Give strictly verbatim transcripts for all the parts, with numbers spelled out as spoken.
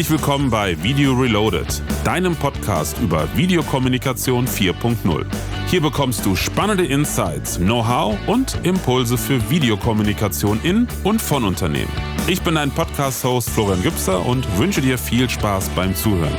Herzlich willkommen bei Video Reloaded, deinem Podcast über Videokommunikation vier Punkt null. Hier bekommst du spannende Insights, Know-how und Impulse für Videokommunikation in und von Unternehmen. Ich bin dein Podcast-Host Florian Gübser und wünsche dir viel Spaß beim Zuhören.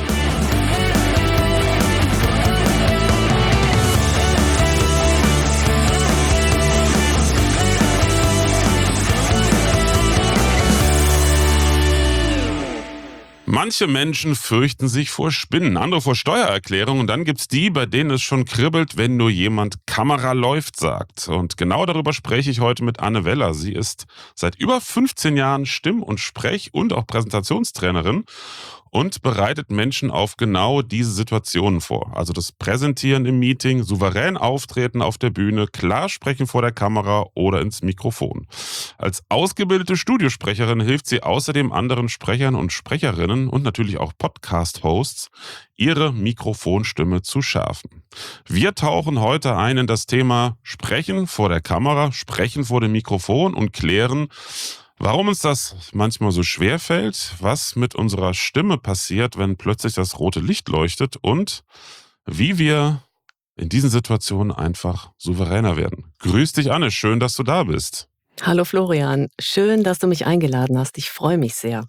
Manche Menschen fürchten sich vor Spinnen, andere vor Steuererklärungen und dann gibt's die, bei denen es schon kribbelt, wenn nur jemand Kamera läuft sagt. Und genau darüber spreche ich heute mit Anne Weller. Sie ist seit über fünfzehn Jahren Stimm- und Sprech- und auch Präsentationstrainerin und bereitet Menschen auf genau diese Situationen vor. Also das Präsentieren im Meeting, souverän auftreten auf der Bühne, klar sprechen vor der Kamera oder ins Mikrofon. Als ausgebildete Studiosprecherin hilft sie außerdem anderen Sprechern und Sprecherinnen und natürlich auch Podcast-Hosts, ihre Mikrofonstimme zu schärfen. Wir tauchen heute ein in das Thema Sprechen vor der Kamera, Sprechen vor dem Mikrofon und klären, warum uns das manchmal so schwer fällt, was mit unserer Stimme passiert, wenn plötzlich das rote Licht leuchtet und wie wir in diesen Situationen einfach souveräner werden. Grüß dich, Anne, schön, dass du da bist. Hallo Florian, schön, dass du mich eingeladen hast. Ich freue mich sehr.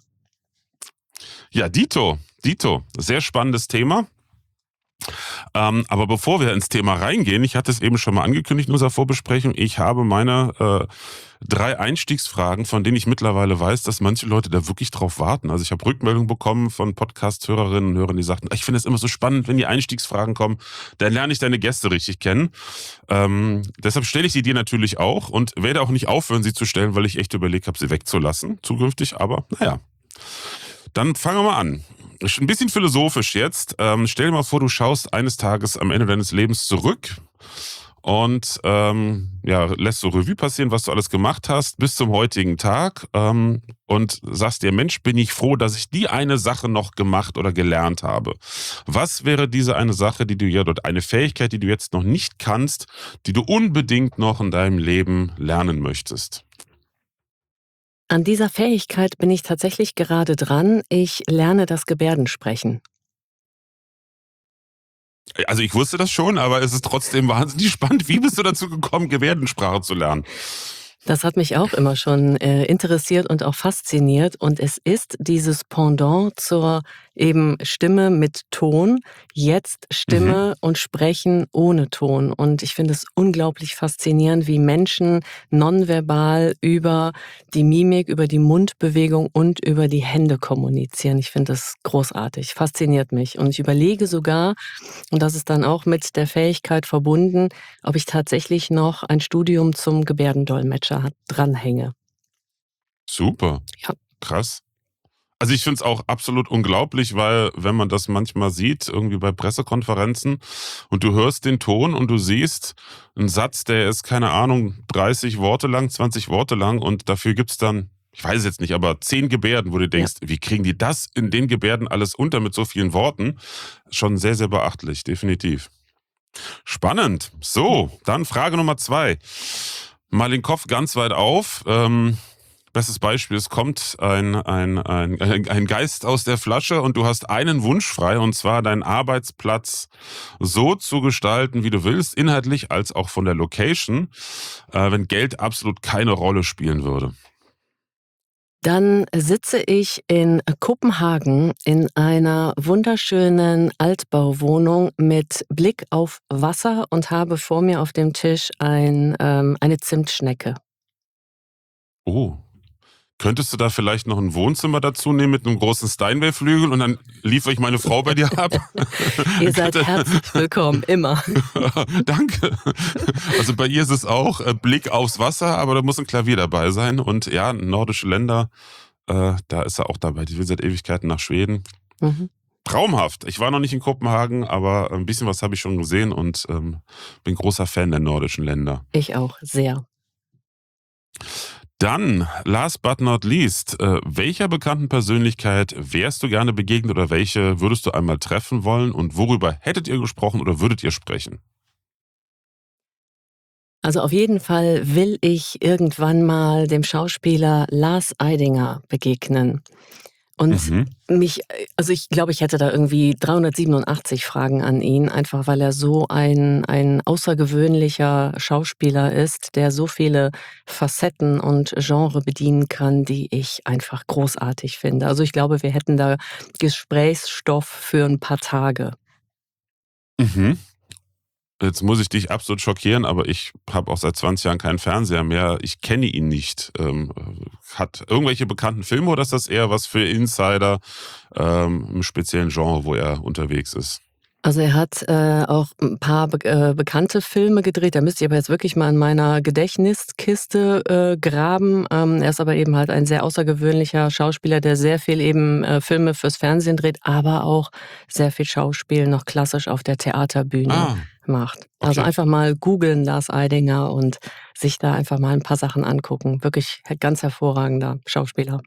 Ja, Dito, Dito, sehr spannendes Thema. Ähm, aber bevor wir ins Thema reingehen, ich hatte es eben schon mal angekündigt in unserer Vorbesprechung, ich habe meine äh, drei Einstiegsfragen, von denen ich mittlerweile weiß, dass manche Leute da wirklich drauf warten. Also ich habe Rückmeldungen bekommen von Podcast-Hörerinnen und Hörern, die sagten, ich finde es immer so spannend, wenn die Einstiegsfragen kommen, dann lerne ich deine Gäste richtig kennen. Ähm, deshalb stelle ich sie dir natürlich auch und werde auch nicht aufhören, sie zu stellen, weil ich echt überlegt habe, sie wegzulassen, zukünftig. Aber naja, dann fangen wir mal an. Ist ein bisschen philosophisch jetzt. Ähm, stell dir mal vor, du schaust eines Tages am Ende deines Lebens zurück und ähm, ja, lässt so Revue passieren, was du alles gemacht hast bis zum heutigen Tag ähm, und sagst dir, Mensch, bin ich froh, dass ich die eine Sache noch gemacht oder gelernt habe. Was wäre diese eine Sache, die du ja dort, eine Fähigkeit, die du jetzt noch nicht kannst, die du unbedingt noch in deinem Leben lernen möchtest? An dieser Fähigkeit bin ich tatsächlich gerade dran. Ich lerne das Gebärdensprechen. Also ich wusste das schon, aber es ist trotzdem wahnsinnig spannend. Wie bist du dazu gekommen, Gebärdensprache zu lernen? Das hat mich auch immer schon äh, interessiert und auch fasziniert. Und es ist dieses Pendant zur eben Stimme mit Ton, jetzt Mhm. Stimme und Sprechen ohne Ton. Und ich finde es unglaublich faszinierend, wie Menschen nonverbal über die Mimik, über die Mundbewegung und über die Hände kommunizieren. Ich finde das großartig, fasziniert mich. Und ich überlege sogar, und das ist dann auch mit der Fähigkeit verbunden, ob ich tatsächlich noch ein Studium zum Gebärdendolmetscher hat- dranhänge. Super, Ja. krass. Also ich finde es auch absolut unglaublich, weil wenn man das manchmal sieht, irgendwie bei Pressekonferenzen und du hörst den Ton und du siehst einen Satz, der ist, keine Ahnung, dreißig Worte lang, zwanzig Worte lang und dafür gibt's dann, ich weiß es jetzt nicht, aber zehn Gebärden, wo du Ja. denkst, wie kriegen die das in den Gebärden alles unter mit so vielen Worten? Schon sehr, sehr beachtlich, definitiv. Spannend. So, dann Frage Nummer zwei. Mal den Kopf ganz weit auf. Ähm, bestes Beispiel, es kommt ein, ein, ein, ein Geist aus der Flasche und du hast einen Wunsch frei, und zwar deinen Arbeitsplatz so zu gestalten, wie du willst, inhaltlich als auch von der Location, äh, wenn Geld absolut keine Rolle spielen würde. Dann sitze ich in Kopenhagen in einer wunderschönen Altbauwohnung mit Blick auf Wasser und habe vor mir auf dem Tisch ein, ähm, eine Zimtschnecke. Oh. Könntest du da vielleicht noch ein Wohnzimmer dazu nehmen mit einem großen Steinway-Flügel und dann liefere ich meine Frau bei dir ab? Ihr seid herzlich willkommen, immer. Danke. Also bei ihr ist es auch äh, Blick aufs Wasser, aber da muss ein Klavier dabei sein. Und ja, nordische Länder, äh, da ist er auch dabei. Die will seit Ewigkeiten nach Schweden. Mhm. Traumhaft. Ich war noch nicht in Kopenhagen, aber ein bisschen was habe ich schon gesehen und ähm, bin großer Fan der nordischen Länder. Ich auch, sehr. Dann, last but not least, äh, welcher bekannten Persönlichkeit wärst du gerne begegnet oder welche würdest du einmal treffen wollen und worüber hättet ihr gesprochen oder würdet ihr sprechen? Also auf jeden Fall will ich irgendwann mal dem Schauspieler Lars Eidinger begegnen. Und Mhm. mich, also ich glaube, ich hätte da irgendwie dreihundertsiebenundachtzig Fragen an ihn, einfach weil er so ein, ein außergewöhnlicher Schauspieler ist, der so viele Facetten und Genre bedienen kann, die ich einfach großartig finde. Also ich glaube, wir hätten da Gesprächsstoff für ein paar Tage. Mhm. Jetzt muss ich dich absolut schockieren, aber ich habe auch seit zwanzig Jahren keinen Fernseher mehr. Ich kenne ihn nicht. Ähm, hat irgendwelche bekannten Filme oder ist das eher was für Insider ähm, im speziellen Genre, wo er unterwegs ist? Also, er hat, äh, auch ein paar bek äh, bekannte Filme gedreht. Da müsste ich aber jetzt wirklich mal in meiner Gedächtniskiste, äh, graben. Ähm, er ist aber eben halt ein sehr außergewöhnlicher Schauspieler, der sehr viel eben, äh, Filme fürs Fernsehen dreht, aber auch sehr viel Schauspiel noch klassisch auf der Theaterbühne Ah, macht. Also, okay. einfach mal googeln, Lars Eidinger, und sich da einfach mal ein paar Sachen angucken. Wirklich ganz hervorragender Schauspieler.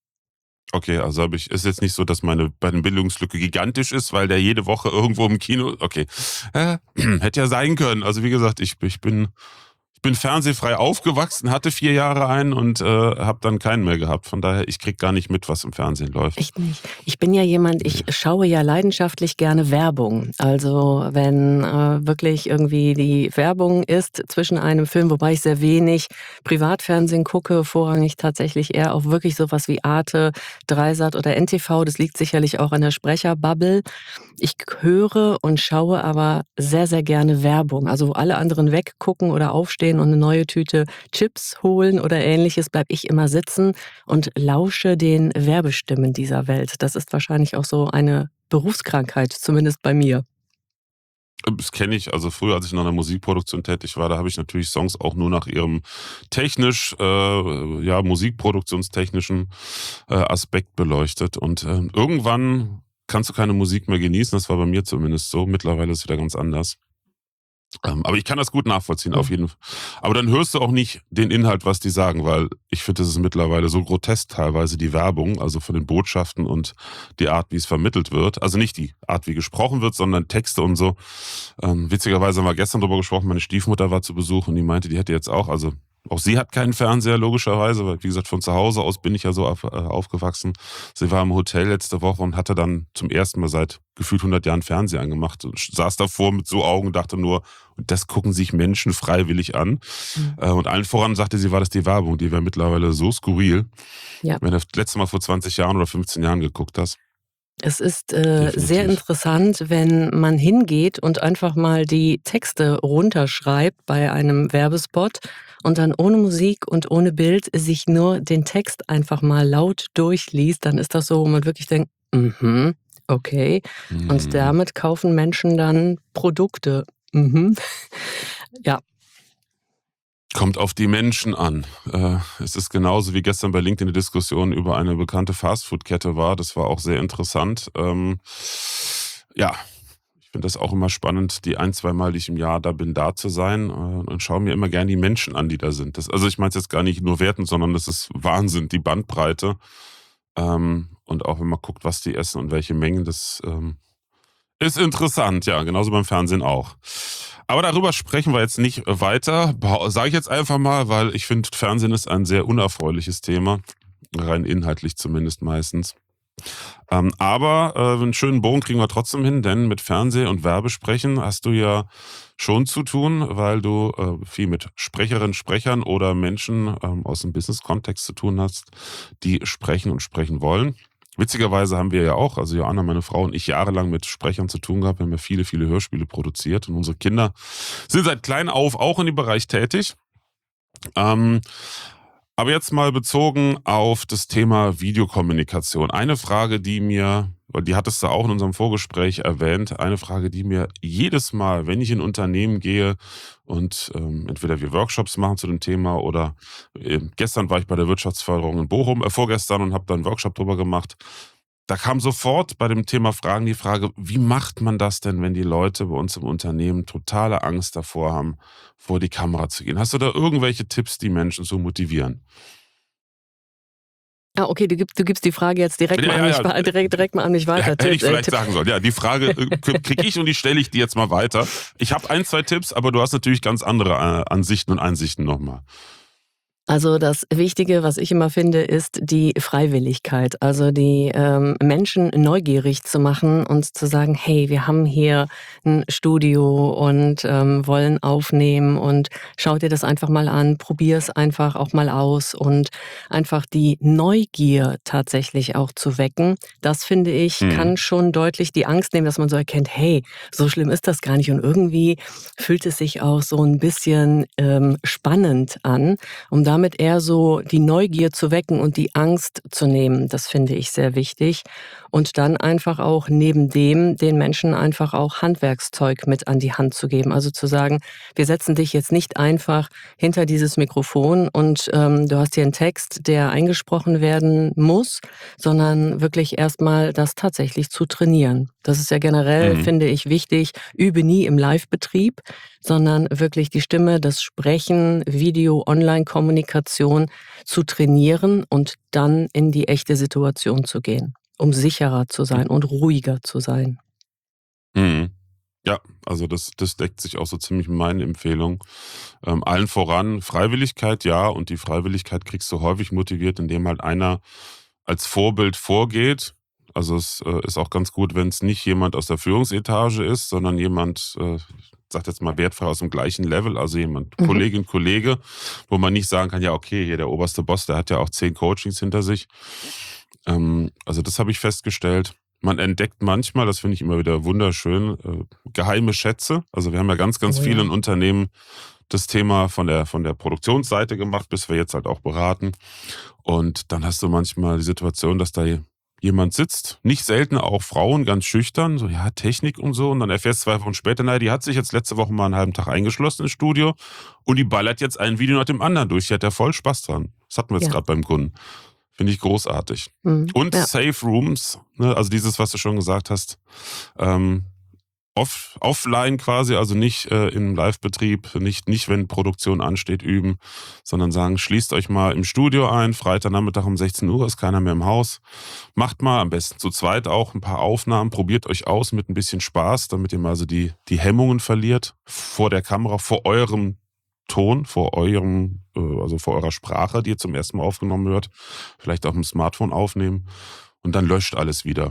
Okay, also habe ich ist jetzt nicht so, dass meine meine Bildungslücke gigantisch ist, weil der jede Woche irgendwo im Kino okay. Äh, hätte ja sein können. Also, wie gesagt, ich ich bin ich bin fernsehfrei aufgewachsen, hatte vier Jahre einen und, äh, habe dann keinen mehr gehabt. Von daher, ich kriege gar nicht mit, was im Fernsehen läuft. Echt nicht. Ich bin ja jemand, ich Ne. schaue ja leidenschaftlich gerne Werbung. Also, wenn, äh, wirklich irgendwie die Werbung ist zwischen einem Film, wobei ich sehr wenig Privatfernsehen gucke, vorrangig tatsächlich eher auch wirklich so was wie Arte, Dreisat oder N T V. Das liegt sicherlich auch an der Sprecherbubble. Ich höre und schaue aber sehr, sehr gerne Werbung. Also, wo alle anderen weggucken oder aufstehen und eine neue Tüte Chips holen oder Ähnliches, bleibe ich immer sitzen und lausche den Werbestimmen dieser Welt. Das ist wahrscheinlich auch so eine Berufskrankheit, zumindest bei mir. Das kenne ich. Also, früher, als ich noch in der Musikproduktion tätig war, da habe ich natürlich Songs auch nur nach ihrem technisch äh, ja, musikproduktionstechnischen, äh, Aspekt beleuchtet. Und, ähm, irgendwann kannst du keine Musik mehr genießen. Das war bei mir zumindest so. Mittlerweile ist es wieder ganz anders. Ähm, aber ich kann das gut nachvollziehen, auf Mhm. jeden Fall. Aber dann hörst du auch nicht den Inhalt, was die sagen, weil ich finde, das ist mittlerweile so grotesk teilweise, die Werbung, also von den Botschaften und die Art, wie es vermittelt wird. Also nicht die Art, wie gesprochen wird, sondern Texte und so. Ähm, witzigerweise haben wir gestern darüber gesprochen, meine Stiefmutter war zu Besuch und die meinte, die hätte jetzt auch, also auch sie hat keinen Fernseher, logischerweise, weil, wie gesagt, von zu Hause aus bin ich ja so auf, äh, aufgewachsen. Sie war im Hotel letzte Woche und hatte dann zum ersten Mal seit gefühlt hundert Jahren Fernseher angemacht und saß davor mit so Augen und dachte nur, und das gucken sich Menschen freiwillig an. Mhm. Äh, und allen voran sagte sie, war das die Werbung. Die wäre mittlerweile so skurril. Ja. Wenn du das letzte Mal vor zwanzig Jahren oder fünfzehn Jahren geguckt hast. Es ist, äh, sehr Definitiv. interessant, wenn man hingeht und einfach mal die Texte runterschreibt bei einem Werbespot und dann ohne Musik und ohne Bild sich nur den Text einfach mal laut durchliest, dann ist das so, wo man wirklich denkt: „Mhm, okay." Und Mhm. damit kaufen Menschen dann Produkte. Mhm. Ja. Kommt auf die Menschen an. Äh, es ist genauso wie gestern bei LinkedIn eine Diskussion über eine bekannte Fastfood-Kette war. Das war auch sehr interessant. Ähm, ja, ich finde das auch immer spannend, die ein, zwei Mal, die ich im Jahr da bin, da zu sein, äh, und schaue mir immer gerne die Menschen an, die da sind. Das, also ich meine es jetzt gar nicht nur wertend, sondern das ist Wahnsinn, die Bandbreite. Ähm, und auch wenn man guckt, was die essen und welche Mengen, das ähm, ist interessant, ja, genauso beim Fernsehen auch. Aber darüber sprechen wir jetzt nicht weiter, sage ich jetzt einfach mal, weil ich finde, Fernsehen ist ein sehr unerfreuliches Thema, rein inhaltlich zumindest meistens. Ähm, aber äh, einen schönen Bogen kriegen wir trotzdem hin, denn mit Fernseh- und Werbesprechen hast du ja schon zu tun, weil du äh, viel mit Sprecherinnen, Sprechern oder Menschen ähm, aus dem Business-Kontext zu tun hast, die sprechen und sprechen wollen. Witzigerweise haben wir ja auch, also Joanna, meine Frau und ich, jahrelang mit Sprechern zu tun gehabt. Wir haben ja viele, viele Hörspiele produziert und unsere Kinder sind seit klein auf auch in dem Bereich tätig. Ähm, aber jetzt mal bezogen auf das Thema Videokommunikation. Eine Frage, die mir, weil die hattest du auch in unserem Vorgespräch erwähnt, eine Frage, die mir jedes Mal, wenn ich in Unternehmen gehe und ähm, entweder wir Workshops machen zu dem Thema oder äh, gestern war ich bei der Wirtschaftsförderung in Bochum, äh, vorgestern und habe da einen Workshop drüber gemacht. Da kam sofort bei dem Thema Fragen die Frage, wie macht man das denn, wenn die Leute bei uns im Unternehmen totale Angst davor haben, vor die Kamera zu gehen? Hast du da irgendwelche Tipps, die Menschen so motivieren? Ah, okay, du gibst du gibst die Frage jetzt direkt Ja, mal an ja, mich ja. wei direkt direkt mal an mich H weiter. hätte Tipp ich äh, vielleicht Tipp sagen sollen. Ja, die Frage, äh, k kriege ich und die stelle ich dir jetzt mal weiter. Ich habe ein, zwei Tipps, aber du hast natürlich ganz andere, äh, Ansichten und Einsichten noch mal. Also das Wichtige, was ich immer finde, ist die Freiwilligkeit. Also die ähm, Menschen neugierig zu machen und zu sagen, hey, wir haben hier ein Studio und ähm, wollen aufnehmen und schau dir das einfach mal an, probier es einfach auch mal aus und einfach die Neugier tatsächlich auch zu wecken. Das finde ich, Mhm. kann schon deutlich die Angst nehmen, dass man so erkennt, hey, so schlimm ist das gar nicht. Und irgendwie fühlt es sich auch so ein bisschen ähm, spannend an, um damit eher so die Neugier zu wecken und die Angst zu nehmen. Das finde ich sehr wichtig. Und dann einfach auch neben dem den Menschen einfach auch Handwerkszeug mit an die Hand zu geben. Also zu sagen, wir setzen dich jetzt nicht einfach hinter dieses Mikrofon und ähm, du hast hier einen Text, der eingesprochen werden muss, sondern wirklich erstmal das tatsächlich zu trainieren. Das ist ja generell, Mhm. finde ich, wichtig. Übe nie im Live-Betrieb, sondern wirklich die Stimme, das Sprechen, Video, Online-Kommunikation zu trainieren und dann in die echte Situation zu gehen, um sicherer zu sein und ruhiger zu sein. Mhm. Ja, also das, das deckt sich auch so ziemlich mit meinen Empfehlungen. Ähm, allen voran Freiwilligkeit, ja, und die Freiwilligkeit kriegst du häufig motiviert, indem halt einer als Vorbild vorgeht. Also es äh, ist auch ganz gut, wenn es nicht jemand aus der Führungsetage ist, sondern jemand, äh, ich sag jetzt mal wertfrei aus dem gleichen Level, also jemand, Mhm. Kollegin, Kollege, wo man nicht sagen kann, ja, okay, hier der oberste Boss, der hat ja auch zehn Coachings hinter sich. Ähm, also das habe ich festgestellt. Man entdeckt manchmal, das finde ich immer wieder wunderschön, äh, geheime Schätze. Also wir haben ja ganz, ganz Oh viele ja. in Unternehmen das Thema von der, von der Produktionsseite gemacht, bis wir jetzt halt auch beraten. Und dann hast du manchmal die Situation, dass da jemand sitzt, nicht selten auch Frauen, ganz schüchtern, so ja, Technik und so. Und dann erfährst du zwei Wochen später, naja, die hat sich jetzt letzte Woche mal einen halben Tag eingeschlossen ins Studio und die ballert jetzt ein Video nach dem anderen durch. Die hat ja voll Spaß dran. Das hatten wir jetzt Ja. gerade beim Kunden. Finde ich großartig. Mhm. Und Ja. Safe Rooms, ne, also dieses, was du schon gesagt hast, ähm, off, offline quasi, also nicht äh, im Live-Betrieb, nicht, nicht, wenn Produktion ansteht, üben, sondern sagen, schließt euch mal im Studio ein, Freitagnachmittag um sechzehn Uhr ist keiner mehr im Haus. Macht mal, am besten zu zweit auch, ein paar Aufnahmen, probiert euch aus mit ein bisschen Spaß, damit ihr mal also die, die Hemmungen verliert vor der Kamera, vor eurem Ton, vor eurem, äh, also vor eurer Sprache, die ihr zum ersten Mal aufgenommen hört, vielleicht auch im Smartphone aufnehmen und dann löscht alles wieder.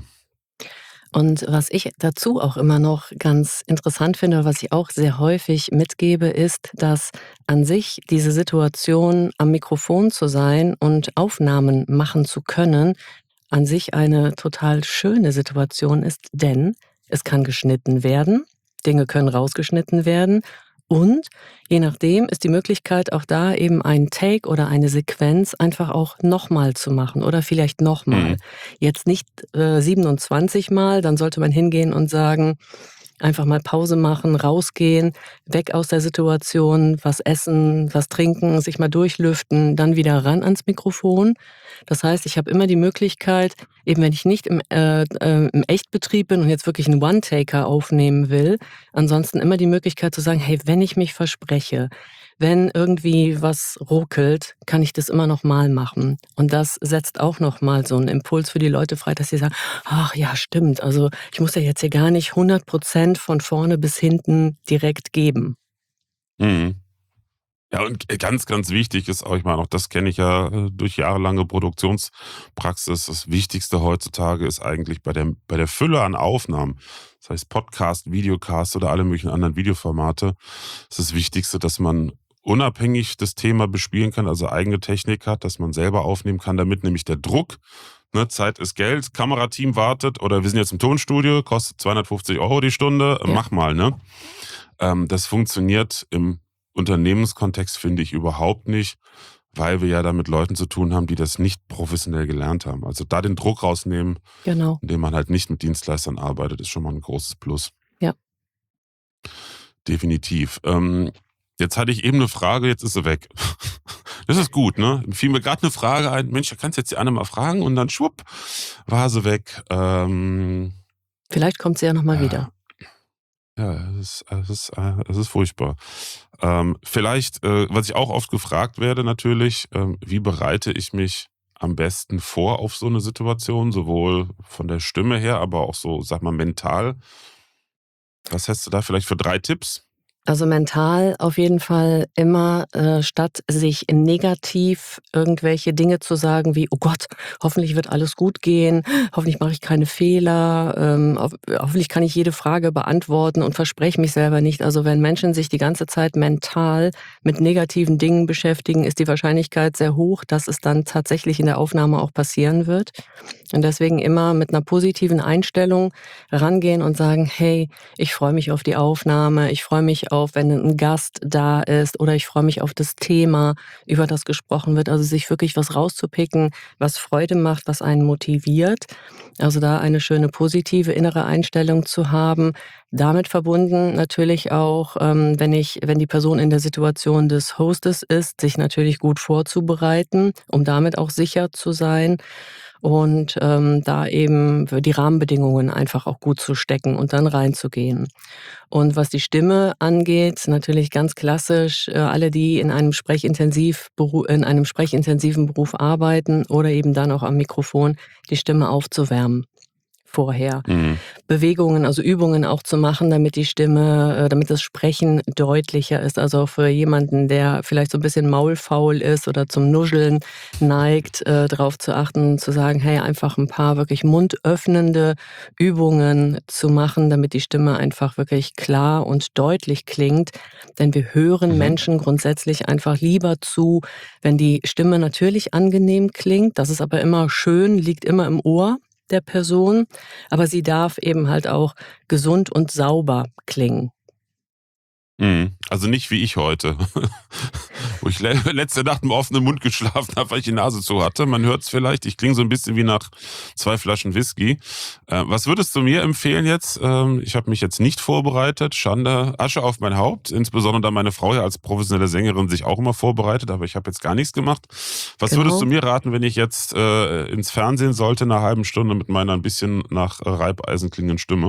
Und was ich dazu auch immer noch ganz interessant finde, was ich auch sehr häufig mitgebe, ist, dass an sich diese Situation, am Mikrofon zu sein und Aufnahmen machen zu können, an sich eine total schöne Situation ist, denn es kann geschnitten werden, Dinge können rausgeschnitten werden und je nachdem ist die Möglichkeit auch da, eben einen Take oder eine Sequenz einfach auch nochmal zu machen oder vielleicht nochmal. Mhm. Jetzt nicht äh, siebenundzwanzig Mal, dann sollte man hingehen und sagen, einfach mal Pause machen, rausgehen, weg aus der Situation, was essen, was trinken, sich mal durchlüften, dann wieder ran ans Mikrofon. Das heißt, ich habe immer die Möglichkeit, eben wenn ich nicht im, äh, äh, im Echtbetrieb bin und jetzt wirklich einen One-Taker aufnehmen will, ansonsten immer die Möglichkeit zu sagen, hey, wenn ich mich verspreche, wenn irgendwie was ruckelt, kann ich das immer noch mal machen. Und das setzt auch noch mal so einen Impuls für die Leute frei, dass sie sagen: „Ach ja, stimmt. Also, ich muss ja jetzt hier gar nicht hundert Prozent von vorne bis hinten direkt geben.“ Mhm. Ja, und g ganz, ganz wichtig ist auch, ich meine, auch das kenne ich ja, äh, durch jahrelange Produktionspraxis. Das Wichtigste heutzutage ist eigentlich bei der bei der Fülle an Aufnahmen, das heißt Podcast, Videocast oder alle möglichen anderen Videoformate, ist das Wichtigste, dass man unabhängig das Thema bespielen kann, also eigene Technik hat, dass man selber aufnehmen kann, damit nämlich der Druck, ne, Zeit ist Geld, Kamerateam wartet oder wir sind jetzt im Tonstudio, kostet zweihundertfünfzig Euro die Stunde, Ja. mach mal, ne? Ähm, das funktioniert im Unternehmenskontext, finde ich, überhaupt nicht, weil wir ja da mit Leuten zu tun haben, die das nicht professionell gelernt haben. Also da den Druck rausnehmen, Genau. indem man halt nicht mit Dienstleistern arbeitet, ist schon mal ein großes Plus. Ja. Definitiv. Ähm, jetzt hatte ich eben eine Frage, jetzt ist sie weg. Das ist gut, ne? Fiel mir gerade eine Frage ein. Mensch, da kannst du jetzt die Anne mal fragen und dann schwupp, war sie weg. Ähm, Vielleicht kommt sie ja noch mal ja. wieder. Ja, es ist es ist, äh es ist furchtbar. Ähm, vielleicht, äh, was ich auch oft gefragt werde natürlich, ähm, wie bereite ich mich am besten vor auf so eine Situation, sowohl von der Stimme her, aber auch so, sag mal, mental. Was hast du da vielleicht für drei Tipps? Also mental auf jeden Fall immer, äh, statt sich negativ irgendwelche Dinge zu sagen wie: „Oh Gott, hoffentlich wird alles gut gehen, hoffentlich mache ich keine Fehler, ähm, hoff hoffentlich kann ich jede Frage beantworten und verspreche mich selber nicht.“ Also, wenn Menschen sich die ganze Zeit mental mit negativen Dingen beschäftigen, ist die Wahrscheinlichkeit sehr hoch, dass es dann tatsächlich in der Aufnahme auch passieren wird. Und deswegen immer mit 'ner positiven Einstellung rangehen und sagen: „Hey, ich freue mich auf die Aufnahme, ich freue mich auf, wenn 'n Gast da ist oder ich freue mich auf das Thema, über das gesprochen wird.“ Also, sich wirklich was rauszupicken, was Freude macht, was einen motiviert. Also, da eine schöne positive innere Einstellung zu haben. Damit verbunden natürlich auch, ähm, wenn ich wenn die Person in der Situation des Hostes ist, sich natürlich gut vorzubereiten, um damit auch sicher zu sein und, ähm, da eben die Rahmenbedingungen einfach auch gut zu stecken und dann reinzugehen. Und was die Stimme angeht, natürlich ganz klassisch, äh, alle, die in einem sprechintensiv Beru in einem sprechintensiven Beruf arbeiten oder eben dann auch am Mikrofon, die Stimme aufzuwärmen vorher. Mhm. Bewegungen, also Übungen auch zu machen, damit die Stimme äh, damit das Sprechen deutlicher ist. Also auch für jemanden, der vielleicht so 'n bisschen maulfaul ist oder zum Nuscheln neigt, äh, drauf zu achten, zu sagen: „Hey, einfach 'n paar wirklich mundöffnende Übungen zu machen, damit die Stimme einfach wirklich klar und deutlich klingt.“ Denn wir hören Mhm. Menschen grundsätzlich einfach lieber zu, wenn die Stimme natürlich angenehm klingt. Das ist aber immer schön, liegt immer im Ohr der Person, aber sie darf eben halt auch gesund und sauber klingen. Mhm. Also nicht wie ich heute, wo ich le letzte Nacht mit offenem Mund geschlafen habe, weil ich die Nase zu hatte. Man hört's vielleicht, ich klinge so 'n bisschen wie nach zwei Flaschen Whisky. Äh, was würdest du mir empfehlen jetzt? Ähm, ich habe mich jetzt nicht vorbereitet, Schande, Asche auf mein Haupt, insbesondere da meine Frau ja als professionelle Sängerin sich auch immer vorbereitet, aber ich habe jetzt gar nichts gemacht. Was würdest du Genau. mir raten, wenn ich jetzt, äh, ins Fernsehen sollte, 'ner halben Stunde mit meiner 'n bisschen nach Reibeisen klingenden Stimme?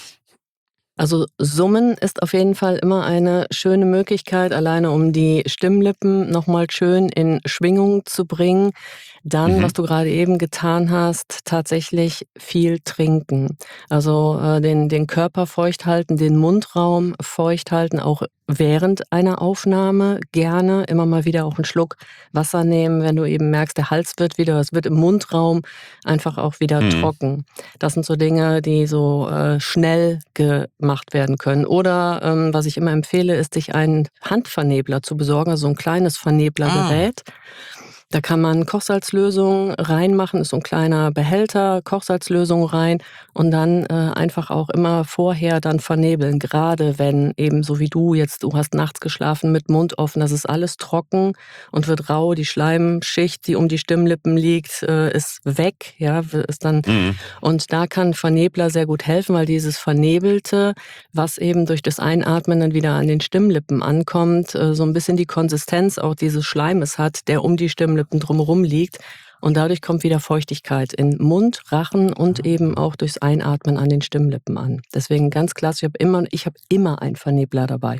Also, Summen ist auf jeden Fall immer eine schöne Möglichkeit, alleine um die Stimmlippen noch mal schön in Schwingung zu bringen. Dann, was Mhm. du grade eben getan hast, tatsächlich viel trinken. Also, äh, den den Körper feucht halten, den Mundraum feucht halten, auch während einer Aufnahme gerne immer mal wieder auch 'n Schluck Wasser nehmen, wenn du eben merkst, der Hals wird wieder es wird im Mundraum einfach auch wieder Mhm. trocken. Das sind so Dinge, die so, äh, schnell gemacht werden können. Oder, ähm, was ich immer empfehle, ist, sich einen Handvernebler zu besorgen, also so 'n kleines Ah. Verneblergerät. Da kann man Kochsalzlösung reinmachen, ist so 'n kleiner Behälter, Kochsalzlösung rein und dann, äh, einfach auch immer vorher dann vernebeln. Grade wenn eben so wie du jetzt du hast nachts geschlafen mit Mund offen, das ist alles trocken und wird rau. Die Schleimschicht, die um die Stimmlippen liegt, äh, ist weg, ja, w ist dann Mhm. und da kann Vernebler sehr gut helfen, weil dieses Vernebelte, was eben durch das Einatmen dann wieder an den Stimmlippen ankommt, äh, so 'n bisschen die Konsistenz auch dieses Schleimes hat, der um die Stimmlippen drumherum liegt. Und dadurch kommt wieder Feuchtigkeit in Mund, Rachen und eben Ah. auch durchs Einatmen an den Stimmlippen an. Deswegen ganz klassisch, ich habe immer ich habe immer einen Vernebler dabei.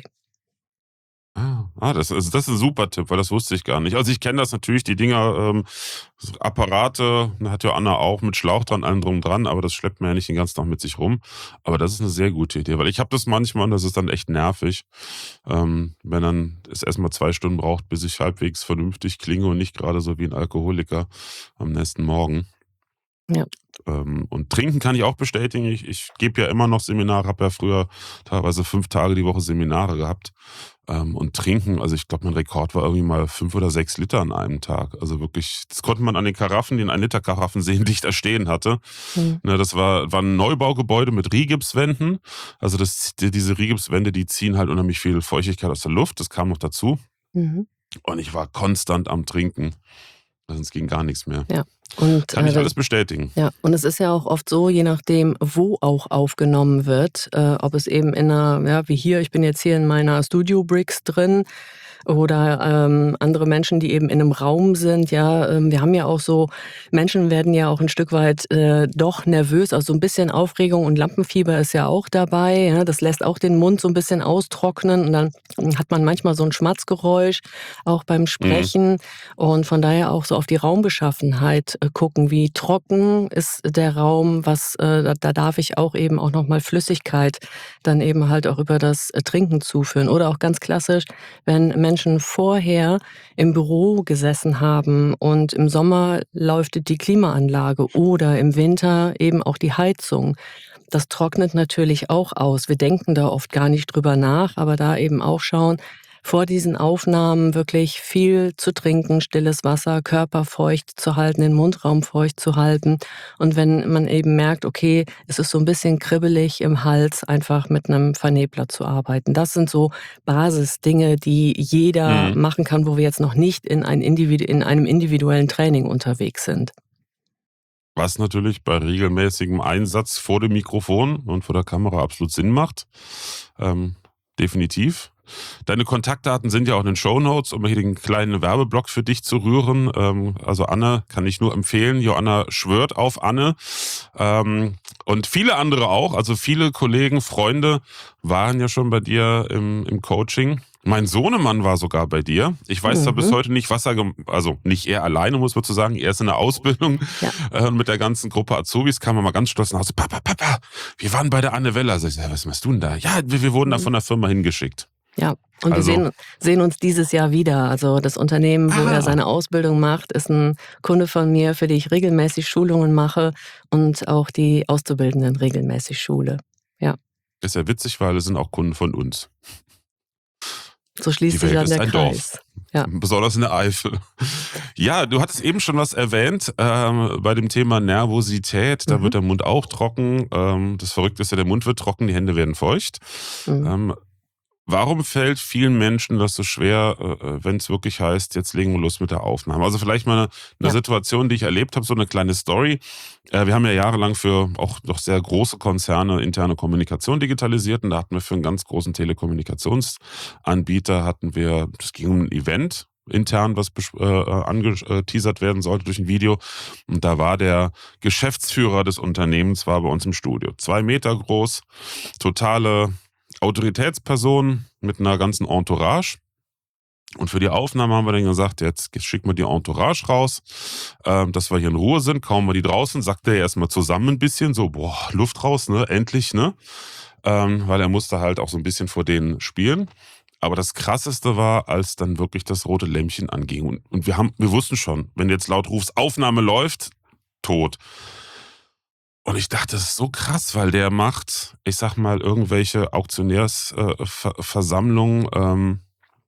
Ah, ah, das ist das ist 'n super Tipp, weil das wusste ich gar nicht. Also, ich kenne das natürlich, die Dinger, ähm, so Apparate, hat ja Anna auch mit Schlauch dran, allem drum und dran, aber das schleppt man ja nicht den ganzen Tag mit sich rum. Aber das ist 'ne sehr gute Idee, weil ich habe das manchmal und das ist dann echt nervig, ähm, wenn dann es erst mal zwei Stunden braucht, bis ich halbwegs vernünftig klinge und nicht grade so wie 'n Alkoholiker am nächsten Morgen. Ja. Ähm, und trinken kann ich auch bestätigen. Ich ich gebe ja immer noch Seminare, habe ja früher teilweise fünf Tage die Woche Seminare gehabt. Ähm, und trinken also, ich glaube, mein Rekord war irgendwie mal fünf oder sechs Liter an einem Tag. Also, wirklich das konnte man an den Karaffen, den ein Liter Karaffen sehen, die ich da stehen hatte. Mhm. Ne, das war war 'n Neubaugebäude mit Rigipswänden. Also, das die diese Rigipswände, die ziehen halt unheimlich viel Feuchtigkeit aus der Luft. Das kam noch dazu. Mhm. Und ich war konstant am Trinken. Sonst ging gar nix mehr. Ja, und, Kann äh, ich da alles bestätigen. ja, und es ist ja auch oft so, je nachdem, wo auch aufgenommen wird, äh, ob es eben in 'ner ja, wie hier, ich bin jetzt hier in meiner Studio Brix drin oder, ähm, andere Menschen, die eben in 'nem Raum sind, ja. Ähm, wir haben ja auch so Menschen werden ja auch 'n Stück weit, äh, doch nervös, also, so 'n bisschen Aufregung und Lampenfieber ist ja auch dabei, ja? Das lässt auch den Mund so 'n bisschen austrocknen und dann hat man manchmal so ein Schmatzgeräusch, auch beim Mhm. Sprechen. Und von daher auch so auf die Raumbeschaffenheit äh, gucken, wie trocken ist der Raum, was äh, da, da darf ich auch eben auch nochmal Flüssigkeit dann eben halt auch über das äh, Trinken zuführen. Oder auch ganz klassisch, wenn Menschen vorher im Büro gesessen haben und im Sommer läuft die Klimaanlage oder im Winter eben auch die Heizung. Das trocknet natürlich auch aus. Wir denken da oft gar nicht drüber nach, aber da eben auch schauen, vor diesen Aufnahmen wirklich viel zu trinken, stilles Wasser, Körper feucht zu halten, den Mundraum feucht zu halten. Und wenn man eben merkt, okay, es ist so ein bisschen kribbelig im Hals, einfach mit einem Vernebler zu arbeiten. Das sind so Basisdinge, die jeder Mhm. machen kann, wo wir jetzt noch nicht in ein Individu in einem individuellen Training unterwegs sind. Was natürlich bei regelmäßigem Einsatz vor dem Mikrofon und vor der Kamera absolut Sinn macht. Ähm, definitiv. Deine Kontaktdaten sind ja auch in den Shownotes, um hier den kleinen Werbeblock für dich zu rühren. Ähm, also Anne kann ich nur empfehlen. Joanna schwört auf Anne. Ähm, und viele andere auch. Also viele Kollegen, Freunde waren ja schon bei dir im, im Coaching. Mein Sohnemann war sogar bei dir. Ich weiß zwar bis Mhm. heute nicht, was er, gem- also nicht er alleine, muss man zu sagen, er ist in der Ausbildung Ja. äh, mit der ganzen Gruppe Azubis, kam er mal ganz stolz nach Hause. Papa, Papa, wir waren bei der Anne Weller. Sag ich, ja, was machst du denn da? Ja, wir, wir wurden da Mhm. von der Firma hingeschickt. Ja, und wir Also, sehen sehen uns dieses Jahr wieder. Also, das Unternehmen, wo er ah, seine Ausbildung macht, ist ein Kunde von mir, für die ich regelmäßig Schulungen mache und auch die Auszubildenden regelmäßig schule. Ja, ist ja witzig, weil es sind auch Kunden von uns. so schließt Die sich Welt dann ist der ein Dorf. Kreis. Ja. Besonders in der Eifel. Ja, du hattest eben schon was erwähnt ähm, bei dem Thema Nervosität. Da Mhm. wird der Mund auch trocken. Ähm, das Verrückte ist ja, der Mund wird trocken, die Hände werden feucht. Mhm. Ähm, Warum fällt vielen Menschen das so schwer, äh, wenn es wirklich heißt, jetzt legen wir los mit der Aufnahme? Also vielleicht mal eine, eine Ja. Situation, die ich erlebt habe, so eine kleine Story. Äh, wir haben ja jahrelang für auch doch sehr große Konzerne interne Kommunikation digitalisiert und da hatten wir für einen ganz großen Telekommunikationsanbieter, hatten wir, das ging um ein Event intern, was bes- äh, angeteasert werden sollte durch ein Video. Und da war der Geschäftsführer des Unternehmens, war bei uns im Studio. Zwei Meter groß, totale Autoritätsperson mit einer ganzen Entourage. Und für die Aufnahme haben wir dann gesagt, jetzt schicken wir die Entourage raus, ähm, dass wir hier in Ruhe sind. Kaum wir die draußen, sagte er erstmal zusammen ein bisschen, so, boah, Luft raus, ne, endlich, ne? Ähm, weil er musste halt auch so ein bisschen vor denen spielen. Aber das Krasseste war, als dann wirklich das rote Lämpchen anging. Und, und wir haben, wir wussten schon, wenn du jetzt laut rufst, Aufnahme läuft, tot. Und ich dachte, das ist so krass, weil der macht, ich sag mal, irgendwelche Auktionärsversammlungen, äh, Ver Versammlungen, ähm,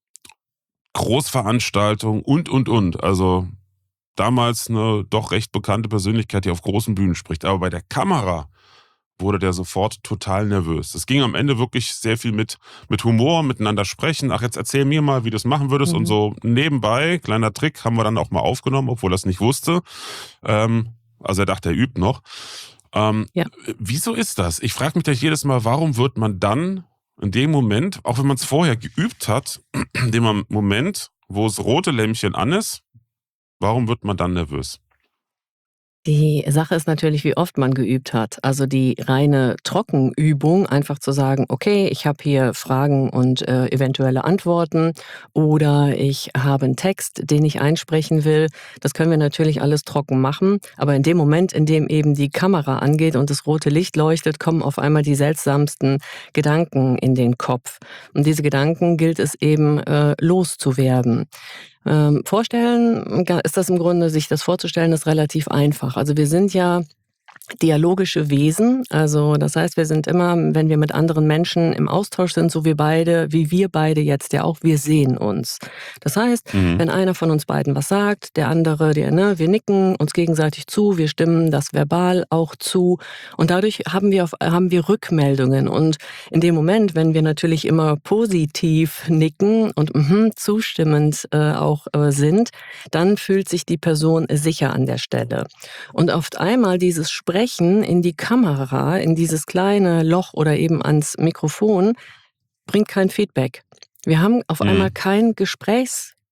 Großveranstaltungen und, und, und. Also damals eine doch recht bekannte Persönlichkeit, die auf großen Bühnen spricht. Aber bei der Kamera wurde der sofort total nervös. Es ging am Ende wirklich sehr viel mit, mit Humor, miteinander sprechen. Ach, jetzt erzähl mir mal, wie du es machen würdest. Und Mhm. so nebenbei, kleiner Trick, haben wir dann auch mal aufgenommen, obwohl er es nicht wusste. Ähm, also er dachte, er übt noch. Ähm, Ja. Wieso ist das? Ich frage mich da jedes Mal, warum wird man dann in dem Moment, auch wenn man es vorher geübt hat, in dem Moment, wo das rote Lämpchen an ist, warum wird man dann nervös? Die Sache ist natürlich, wie oft man geübt hat. Also die reine Trockenübung, einfach zu sagen, okay, ich habe hier Fragen und äh, eventuelle Antworten oder ich habe einen Text, den ich einsprechen will. Das können wir natürlich alles trocken machen. Aber in dem Moment, in dem eben die Kamera angeht und das rote Licht leuchtet, kommen auf einmal die seltsamsten Gedanken in den Kopf. Und diese Gedanken gilt es eben äh, loszuwerden. Ähm, vorstellen ga ist das im Grunde sich das vorzustellen, ist relativ einfach. Also, wir sind ja dialogische Wesen. Also, das heißt, wir sind immer, wenn wir mit anderen Menschen im Austausch sind, so wie beide wie wir beide jetzt ja auch, wir sehen uns. Das heißt, Mhm. wenn einer von uns beiden was sagt, der andere, der ne, wir nicken uns gegenseitig zu, wir stimmen das verbal auch zu und dadurch haben wir auf haben wir Rückmeldungen und in dem Moment, wenn wir natürlich immer positiv nicken und mhm, zustimmend, äh, auch, äh, sind, dann fühlt sich die Person sicher an der Stelle. Und auf einmal dieses Sprechen in die Kamera, in dieses kleine Loch oder eben ans Mikrofon, bringt kein Feedback. Wir haben auf einmal Mhm. kein Gesprächsthema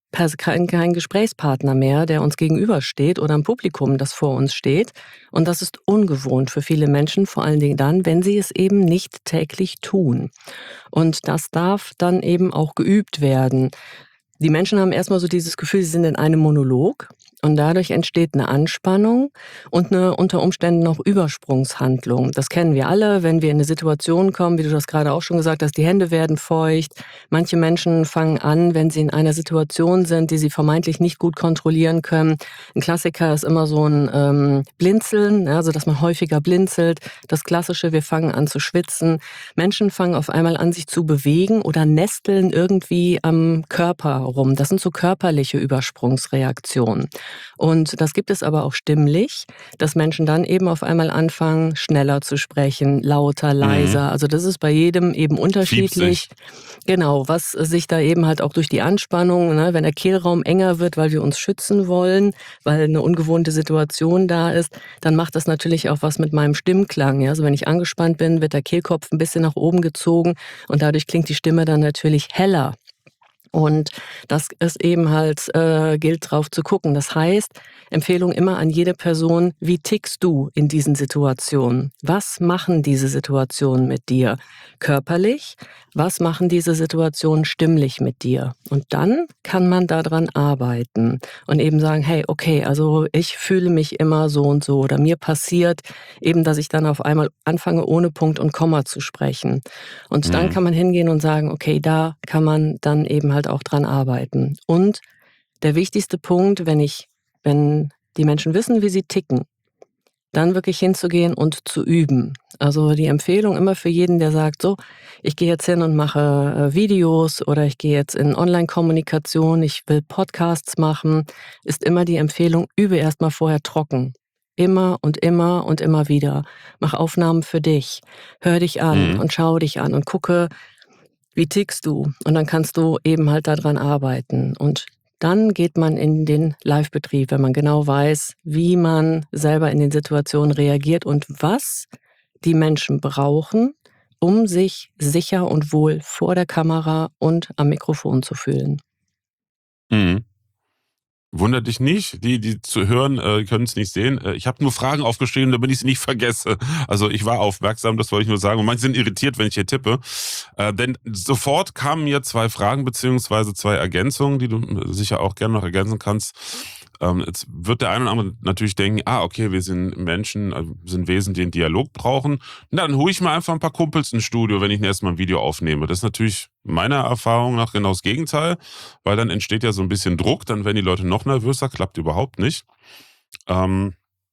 kein, kein Gesprächspartner mehr, der uns gegenübersteht oder ein Publikum, das vor uns steht. Und das ist ungewohnt für viele Menschen, vor allen Dingen dann, wenn sie es eben nicht täglich tun. Und das darf dann eben auch geübt werden. Die Menschen haben erstmal so dieses Gefühl, sie sind in einem Monolog und dadurch entsteht eine Anspannung und eine unter Umständen auch Übersprungshandlung. Das kennen wir alle, wenn wir in eine Situation kommen, wie du das gerade auch schon gesagt hast, die Hände werden feucht. Manche Menschen fangen an, wenn sie in einer Situation sind, die sie vermeintlich nicht gut kontrollieren können. Ein Klassiker ist immer so ein ähm, Blinzeln, ja, also dass man häufiger blinzelt. Das Klassische, wir fangen an zu schwitzen. Menschen fangen auf einmal an, sich zu bewegen oder nesteln irgendwie am Körper rum. Das sind so körperliche Übersprungsreaktionen. Und das gibt es aber auch stimmlich, dass Menschen dann eben auf einmal anfangen, schneller zu sprechen, lauter, leiser. Mhm. Also das ist bei jedem eben unterschiedlich. Fiepsig. Genau, was sich da eben halt auch durch die Anspannung, ne, wenn der Kehlraum enger wird, weil wir uns schützen wollen, weil eine ungewohnte Situation da ist, dann macht das natürlich auch was mit meinem Stimmklang. Ja? Also wenn ich angespannt bin, wird der Kehlkopf ein bisschen nach oben gezogen und dadurch klingt die Stimme dann natürlich heller. Und das ist eben halt, äh, gilt drauf zu gucken. Das heißt, Empfehlung immer an jede Person, wie tickst du in diesen Situationen? Was machen diese Situationen mit dir? Körperlich? Was machen diese Situationen stimmlich mit dir? Und dann kann man daran arbeiten und eben sagen, hey, okay, also ich fühle mich immer so und so oder mir passiert eben, dass ich dann auf einmal anfange, ohne Punkt und Komma zu sprechen. Und dann Mhm. kann man hingehen und sagen, okay, da kann man dann eben halt auch dran arbeiten. Und der wichtigste Punkt, wenn ich, wenn die Menschen wissen, wie sie ticken, dann wirklich hinzugehen und zu üben. Also die Empfehlung immer für jeden, der sagt, so, ich gehe jetzt hin und mache äh, Videos oder ich gehe jetzt in Online-Kommunikation, ich will Podcasts machen, ist immer die Empfehlung, übe erstmal vorher trocken. Immer und immer und immer wieder. Mach Aufnahmen für dich. Hör dich an Mhm. und schau dich an und gucke, wie tickst du? Und dann kannst du eben halt daran arbeiten. Und dann geht man in den Live-Betrieb, wenn man genau weiß, wie man selber in den Situationen reagiert und was die Menschen brauchen, um sich sicher und wohl vor der Kamera und am Mikrofon zu fühlen. Mhm. Wundert dich nicht, die, die zu hören, äh, können es nicht sehen. Äh, ich habe nur Fragen aufgeschrieben, damit ich sie nicht vergesse. Also ich war aufmerksam, das wollte ich nur sagen. Und manche sind irritiert, wenn ich hier tippe. Äh, denn sofort kamen mir zwei Fragen beziehungsweise zwei Ergänzungen, die du sicher auch gerne noch ergänzen kannst. Ähm, jetzt wird der eine oder andere natürlich denken, ah, okay, wir sind Menschen, äh, sind Wesen, die einen Dialog brauchen. Na, dann hole ich mir einfach ein paar Kumpels ins Studio, wenn ich erstmal ein Video aufnehme. Das ist natürlich meiner Erfahrung nach genau das Gegenteil, weil dann entsteht ja so ein bisschen Druck, dann werden die Leute noch nervöser, klappt überhaupt nicht. Ähm,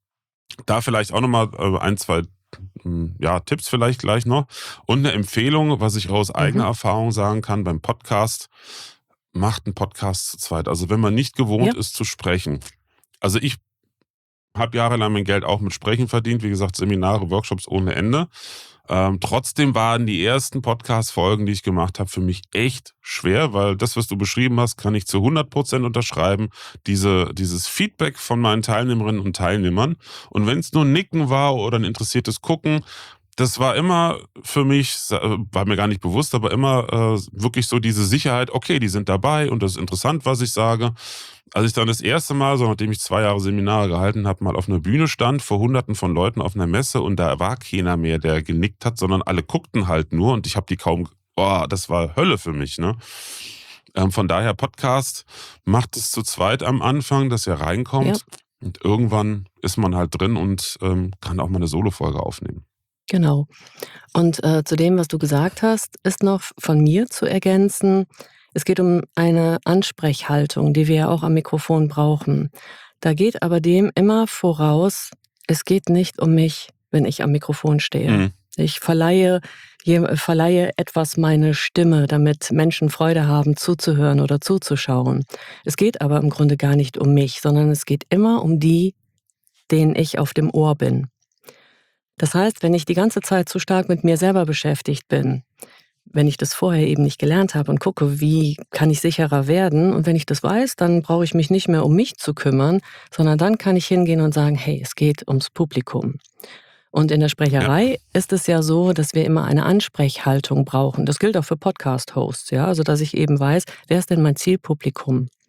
Da vielleicht auch nochmal äh, ein, zwei mh, ja, Tipps vielleicht gleich noch. Und eine Empfehlung, was ich aus eigener Mhm. Erfahrung sagen kann beim Podcast, macht einen Podcast zu zweit. Also wenn man nicht gewohnt Ja, ist zu sprechen. Also ich habe jahrelang mein Geld auch mit Sprechen verdient, wie gesagt, Seminare, Workshops ohne Ende. Ähm, trotzdem waren die ersten Podcast-Folgen, die ich gemacht habe, für mich echt schwer, weil das, was du beschrieben hast, kann ich zu hundert Prozent unterschreiben. Diese, dieses Feedback von meinen Teilnehmerinnen und Teilnehmern. Und wenn es nur ein Nicken war oder ein interessiertes Gucken, das war immer für mich, äh, war mir gar nicht bewusst, aber immer äh, wirklich so diese Sicherheit, okay, die sind dabei und das ist interessant, was ich sage. Als ich dann das erste Mal, so nachdem ich zwei Jahre Seminare gehalten habe, mal auf einer Bühne stand, vor Hunderten von Leuten auf einer Messe und da war keiner mehr, der genickt hat, sondern alle guckten halt nur und ich habe die kaum, oh, das war Hölle für mich, ne? Ähm, von daher Podcast, macht es zu zweit am Anfang, dass ihr ja, reinkommt und irgendwann ist man halt drin und ähm, kann auch mal eine Solofolge aufnehmen. genau. Und äh, zu dem, was du gesagt hast, ist noch von mir zu ergänzen, es geht um eine Ansprechhaltung, die wir ja auch am Mikrofon brauchen. Da geht aber dem immer voraus, es geht nicht um mich, wenn ich am Mikrofon stehe. Mhm. Ich verleihe, je, verleihe etwas meine Stimme, damit Menschen Freude haben, zuzuhören oder zuzuschauen. Es geht aber im Grunde gar nicht um mich, sondern es geht immer um die, denen ich auf dem Ohr bin. Das heißt, wenn ich die ganze Zeit zu stark mit mir selber beschäftigt bin, wenn ich das vorher eben nicht gelernt habe und gucke, wie kann ich sicherer werden, und wenn ich das weiß, dann brauche ich mich nicht mehr um mich zu kümmern, sondern dann kann ich hingehen und sagen, hey, es geht ums Publikum. Und in der Ja. Sprecherei ist es ja so, dass wir immer eine Ansprechhaltung brauchen. Das gilt auch für Podcast-Hosts, ja, also dass ich eben weiß, wer ist denn mein Zielpublikum?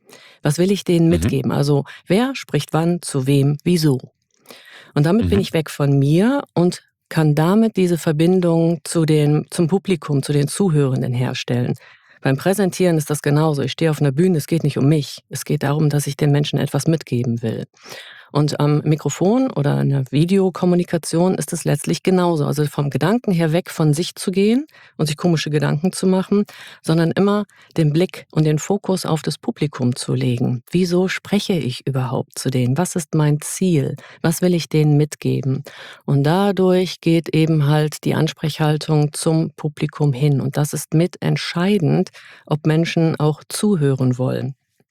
Was will ich denen Mhm. mitgeben? Also wer spricht wann, zu wem, wieso? Und damit bin Mhm. ich weg von mir und kann damit diese Verbindung zu den, zum Publikum, zu den Zuhörenden herstellen. Beim Präsentieren ist das genauso. Ich stehe auf einer Bühne, es geht nicht um mich. Es geht darum, dass ich den Menschen etwas mitgeben will. Und am Mikrofon oder in der Videokommunikation ist es letztlich genauso. Also vom Gedanken her weg von sich zu gehen und sich komische Gedanken zu machen, sondern immer den Blick und den Fokus auf das Publikum zu legen. Wieso spreche ich überhaupt zu denen? Was ist mein Ziel? Was will ich denen mitgeben? Und dadurch geht eben halt die Ansprechhaltung zum Publikum hin. Und das ist mitentscheidend, ob Menschen auch zuhören wollen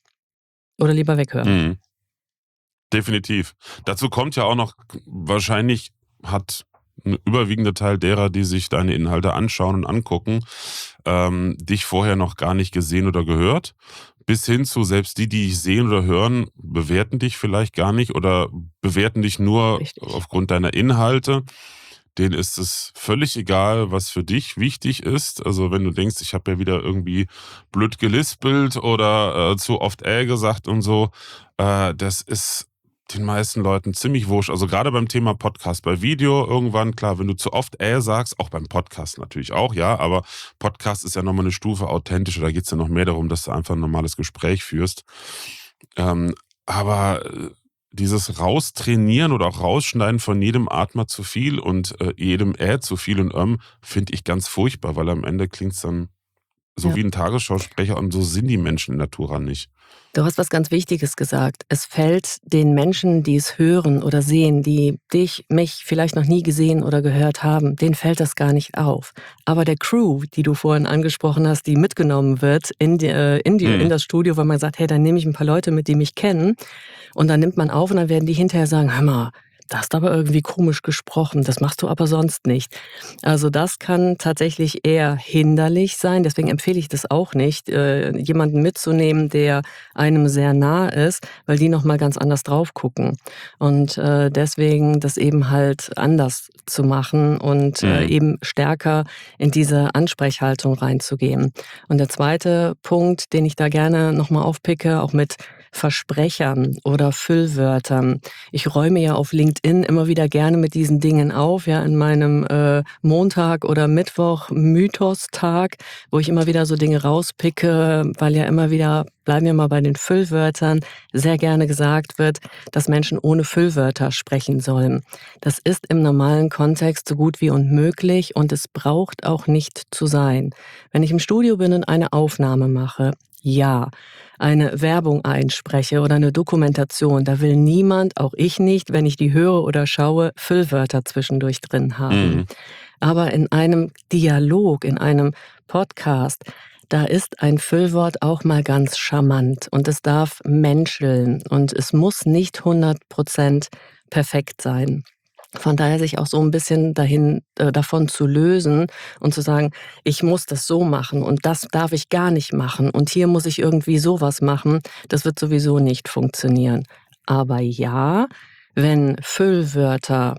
oder lieber weghören. Mhm. Definitiv. Dazu kommt ja auch noch, wahrscheinlich hat ein überwiegender Teil derer, die sich deine Inhalte anschauen und angucken, ähm, dich vorher noch gar nicht gesehen oder gehört. Bis hin zu selbst die, die dich sehen oder hören, bewerten dich vielleicht gar nicht oder bewerten dich nur Richtig. aufgrund deiner Inhalte. Denen ist es völlig egal, was für dich wichtig ist. Also wenn du denkst, ich habe ja wieder irgendwie blöd gelispelt oder äh, zu oft äh gesagt und so, äh, das ist den meisten Leuten ziemlich wurscht. Also gerade beim Thema Podcast, bei Video irgendwann, klar, wenn du zu oft äh sagst, auch beim Podcast natürlich auch, ja, aber Podcast ist ja nochmal eine Stufe authentischer, da geht's ja noch mehr darum, dass du einfach ein normales Gespräch führst. Ähm, aber äh, dieses Raustrainieren oder auch Rausschneiden von jedem Atmer zu viel und äh, jedem Äh zu viel und ähm, finde ich ganz furchtbar, weil am Ende klingt's dann so Ja. wie ein Tagesschausprecher und so sind die Menschen in Natura nicht. Du hast was ganz Wichtiges gesagt. Es fällt den Menschen, die es hören oder sehen, die dich, mich vielleicht noch nie gesehen oder gehört haben, denen fällt das gar nicht auf. Aber der Crew, die du vorhin angesprochen hast, die mitgenommen wird in, die, äh, in, die, in Mhm. das Studio, weil man sagt, hey, dann nehme ich ein paar Leute mit, die mich kennen. Und dann nimmt man auf und dann werden die hinterher sagen, hör mal, da hast du aber irgendwie komisch gesprochen, das machst du aber sonst nicht. Also das kann tatsächlich eher hinderlich sein, deswegen empfehle ich das auch nicht, äh, jemanden mitzunehmen, der einem sehr nah ist, weil die noch mal ganz anders drauf gucken. Und äh, deswegen das eben halt anders zu machen und äh, Mhm. eben stärker in diese Ansprechhaltung reinzugehen. Und der zweite Punkt, den ich da gerne noch mal aufpicke, auch mit Versprechern oder Füllwörtern. Ich räume ja auf LinkedIn immer wieder gerne mit diesen Dingen auf, ja, in meinem äh, Montag oder Mittwoch Mythos-Tag, wo ich immer wieder so Dinge rauspicke, weil ja immer wieder, bleiben wir mal bei den Füllwörtern, sehr gerne gesagt wird, dass Menschen ohne Füllwörter sprechen sollen. Das ist im normalen Kontext so gut wie unmöglich und es braucht auch nicht zu sein. Wenn ich im Studio bin und eine Aufnahme mache, ja, eine Werbung einspreche oder eine Dokumentation, da will niemand, auch ich nicht, wenn ich die höre oder schaue, Füllwörter zwischendurch drin haben. Mhm. Aber in einem Dialog, in einem Podcast, da ist ein Füllwort auch mal ganz charmant und es darf menscheln und es muss nicht hundert Prozent perfekt sein. Von daher sich auch so ein bisschen dahin äh, davon zu lösen und zu sagen: „Ich muss das so machen und das darf ich gar nicht machen und hier muss ich irgendwie so was machen“, das wird sowieso nicht funktionieren. Aber ja, wenn Füllwörter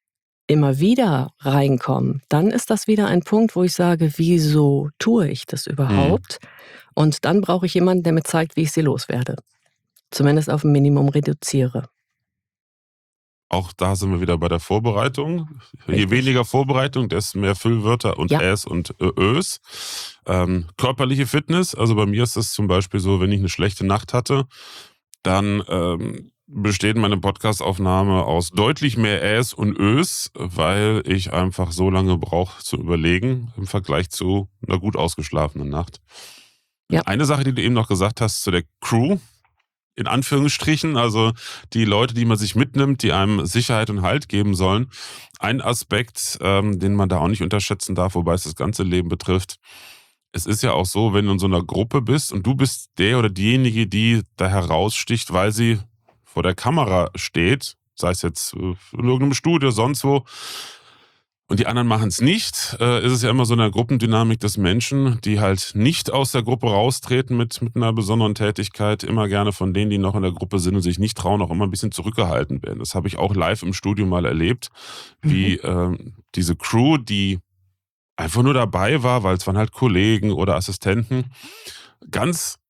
immer wieder reinkommen, dann ist das wieder ein Punkt, wo ich sage: „Wieso tue ich das Mhm. überhaupt?“ Und dann brauche ich jemanden, der mir zeigt, wie ich sie loswerde. Zumindest auf 'n Minimum reduziere. Auch da sind wir wieder bei der Vorbereitung. Je Richtig. weniger Vorbereitung, desto mehr Füllwörter und Ja. Äs und Ö Ös. Ähm, körperliche Fitness, also bei mir ist es zum Beispiel so, wenn ich eine schlechte Nacht hatte, dann ähm, besteht meine Podcastaufnahme aus deutlich mehr Äs und Ös, weil ich einfach so lange brauche zu überlegen im Vergleich zu einer gut ausgeschlafenen Nacht. Ja. Eine Sache, die du eben noch gesagt hast zu der Crew, in Anführungsstrichen, also die Leute, die man sich mitnimmt, die einem Sicherheit und Halt geben sollen. Ein Aspekt, ähm, den man da auch nicht unterschätzen darf, wobei es das ganze Leben betrifft. Es ist ja auch so, wenn du in so einer Gruppe bist und du bist der oder diejenige, die da heraussticht, weil sie vor der Kamera steht, sei es jetzt äh, in irgendeinem Studio, sonst wo, und die anderen machen es nicht, äh, ist es ja immer so eine Gruppendynamik, dass Menschen, die halt nicht aus der Gruppe raustreten mit mit einer besonderen Tätigkeit, immer gerne von denen, die noch in der Gruppe sind und sich nicht trauen, auch immer ein bisschen zurückgehalten werden. Das habe ich auch live im Studio mal erlebt, Mhm. wie ähm, diese Crew, die einfach nur dabei war, weil es waren halt Kollegen oder Assistenten, ganz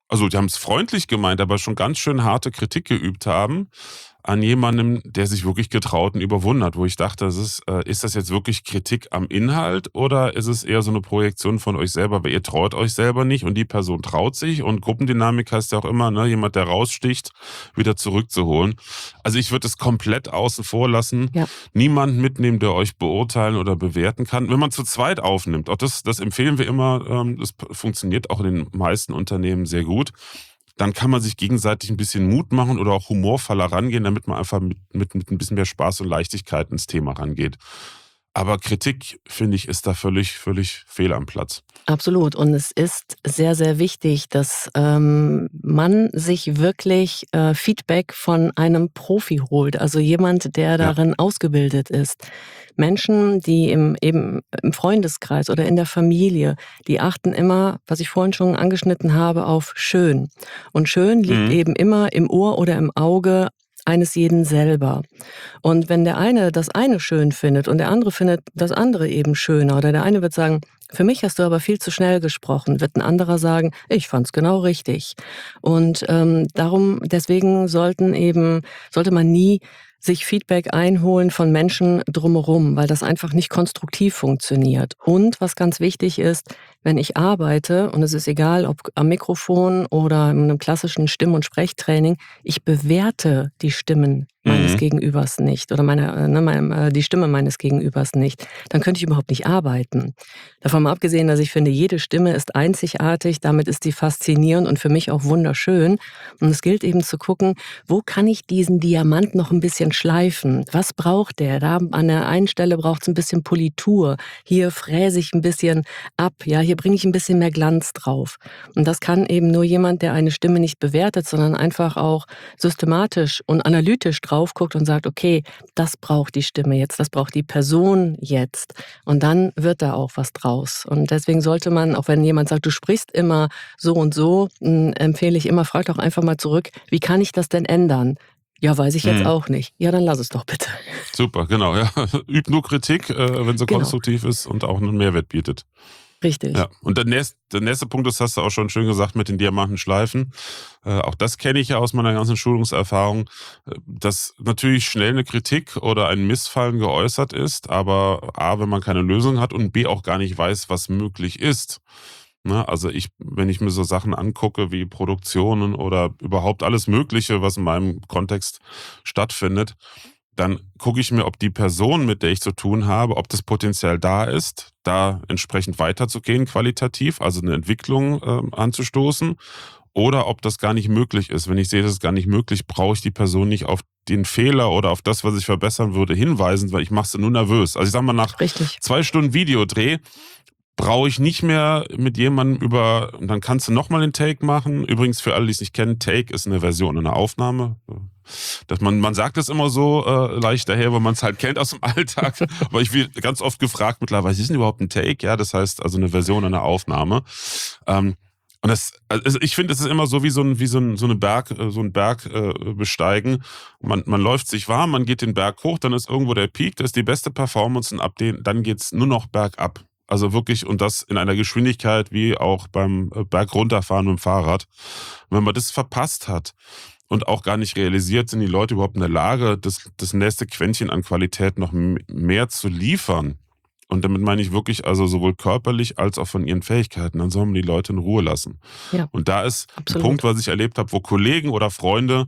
Also, die haben es freundlich gemeint, aber schon ganz schön harte Kritik geübt haben an jemandem, der sich wirklich getraut und überwunden hat, wo ich dachte, das ist, äh, ist das jetzt wirklich Kritik am Inhalt oder ist es eher so eine Projektion von euch selber, weil ihr traut euch selber nicht und die Person traut sich und Gruppendynamik heißt ja auch immer, ne, jemand, der raussticht, wieder zurückzuholen. Also, ich würde es komplett außen vor lassen, Ja, niemanden mitnehmen, der euch beurteilen oder bewerten kann. Wenn man zu zweit aufnimmt, auch das das empfehlen wir immer, ähm, das p funktioniert auch in den meisten Unternehmen sehr gut. Dann kann man sich gegenseitig ein bisschen Mut machen oder auch humorvoller rangehen, damit man einfach mit mit mit 'n bisschen mehr Spaß und Leichtigkeit ins Thema rangeht. Aber Kritik, finde ich, ist da völlig völlig fehl am Platz. absolut. Und es ist sehr, sehr wichtig, dass ähm, man sich wirklich äh, Feedback von einem Profi holt, also jemand, der Ja. darin ausgebildet ist. Menschen, die im, eben im Freundeskreis oder in der Familie, die achten immer, was ich vorhin schon angeschnitten habe, auf schön. Und schön liegt Mhm. eben immer im Ohr oder im Auge eines jeden selber. Und wenn der eine das eine schön findet und der andere findet das andere eben schöner oder der eine wird sagen: „Für mich hast du aber viel zu schnell gesprochen“, wird ein anderer sagen: „Ich fand's genau richtig.“ Und, ähm, darum deswegen sollten eben sollte man nie sich Feedback einholen von Menschen drumherum, weil das einfach nicht konstruktiv funktioniert. Und was ganz wichtig ist, wenn ich arbeite, und es ist egal, ob am Mikrofon oder in einem klassischen Stimm und Sprechtraining, ich bewerte die Stimmen meines Mhm. Gegenübers nicht oder meine äh, ne, meinem äh, die Stimme meines Gegenübers nicht, dann könnte ich überhaupt nicht arbeiten. Davon mal abgesehen, dass ich finde, jede Stimme ist einzigartig, damit ist sie faszinierend und für mich auch wunderschön. Und es gilt eben zu gucken, wo kann ich diesen Diamant noch ein bisschen schleifen? Was braucht der? Da an der einen Stelle braucht's ein bisschen Politur. Hier fräse ich ein bisschen ab, ja, hier bringe ich ein bisschen mehr Glanz drauf. Und das kann eben nur jemand, der eine Stimme nicht bewertet, sondern einfach auch systematisch und analytisch drauf guckt und sagt: „Okay, das braucht die Stimme jetzt, das braucht die Person jetzt.“ Und dann wird da auch was draus. Und deswegen sollte man, auch wenn jemand sagt: „Du sprichst immer so und so“, hm, empfehle ich immer, frag doch einfach mal zurück: „Wie kann ich das denn ändern?“ „Ja, weiß ich jetzt Mhm. auch nicht.“ „Ja, dann lass es doch bitte.“ Super, genau, ja. Übt nur Kritik, äh, wenn sie Genau, konstruktiv ist und auch 'nen Mehrwert bietet. richtig. Ja, und der nächst der nächste Punkt, das hast du auch schon schön gesagt mit den Diamantenschleifen. Äh, auch das kenne ich ja aus meiner ganzen Schulungserfahrung, äh, dass natürlich schnell eine Kritik oder ein Missfallen geäußert ist, aber A, wenn man keine Lösung hat und B, auch gar nicht weiß, was möglich ist. Ne, also ich wenn ich mir so Sachen angucke wie Produktionen oder überhaupt alles Mögliche, was in meinem Kontext stattfindet, dann gucke ich mir, ob die Person, mit der ich zu tun habe, ob das Potenzial da ist, da entsprechend weiterzugehen qualitativ, also eine Entwicklung, ähm, anzustoßen, oder ob das gar nicht möglich ist. Wenn ich sehe, das ist gar nicht möglich, brauche ich die Person nicht auf den Fehler oder auf das, was ich verbessern würde, hinweisen, weil ich mache sie nur nervös. Also, ich sage mal, nach Richtig. zwei Stunden Videodreh brauche ich nicht mehr mit jemandem über und dann kannst du noch mal 'nen Take machen. Übrigens für alle, die es nicht kennen, Take ist eine Version einer Aufnahme. Dass man man sagt es immer so, äh, leicht daher, weil man es halt kennt aus dem Alltag. Aber ich werde ganz oft gefragt mittlerweile: „Was ist denn überhaupt ein Take?“ Ja, das heißt also eine Version einer Aufnahme. Ähm, und das also ich finde, es ist immer so wie so ein wie so ein so 'ne Berg äh, so ein Berg, äh, besteigen. Man man läuft sich warm, man geht den Berg hoch, dann ist irgendwo der Peak, das ist die beste Performance und ab den dann geht's nur noch bergab. Also wirklich und das in einer Geschwindigkeit wie auch beim, äh, Bergrunterfahren mit'm Fahrrad. Und wenn man das verpasst hat und auch gar nicht realisiert, sind die Leute überhaupt in der Lage, das das nächste Quäntchen an Qualität noch m mehr zu liefern. Und damit meine ich wirklich also sowohl körperlich als auch von ihren Fähigkeiten, dann soll man die Leute in Ruhe lassen. Ja, Und da ist ein Punkt, absolut. was ich erlebt habe, wo Kollegen oder Freunde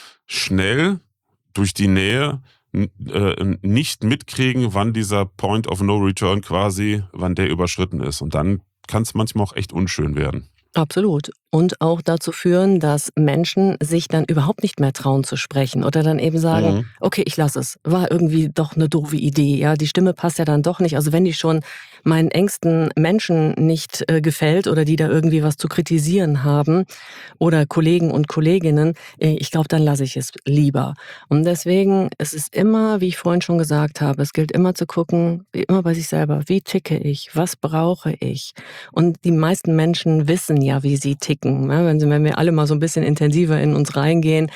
schnell durch die Nähe n äh, nicht mitkriegen, wann dieser Point of No Return quasi wann der überschritten ist. Und dann kann es manchmal auch echt unschön werden. Absolut. Und auch dazu führen, dass Menschen sich dann überhaupt nicht mehr trauen zu sprechen oder dann eben sagen: Mhm. „Okay, ich lasse es. War irgendwie doch eine doofe Idee, ja, die Stimme passt ja dann doch nicht.“ Also, wenn die schon meinen engsten Menschen nicht, äh, gefällt oder die da irgendwie was zu kritisieren haben oder Kollegen und Kolleginnen, äh, ich glaube, dann lasse ich es lieber. Und deswegen es ist immer, wie ich vorhin schon gesagt habe, es gilt immer zu gucken, wie immer bei sich selber: „Wie ticke ich? Was brauche ich?“ Und die meisten Menschen wissen ja, wie sie ticken, ne? Wenn sie wenn wir alle mal so ein bisschen intensiver in uns reingehen,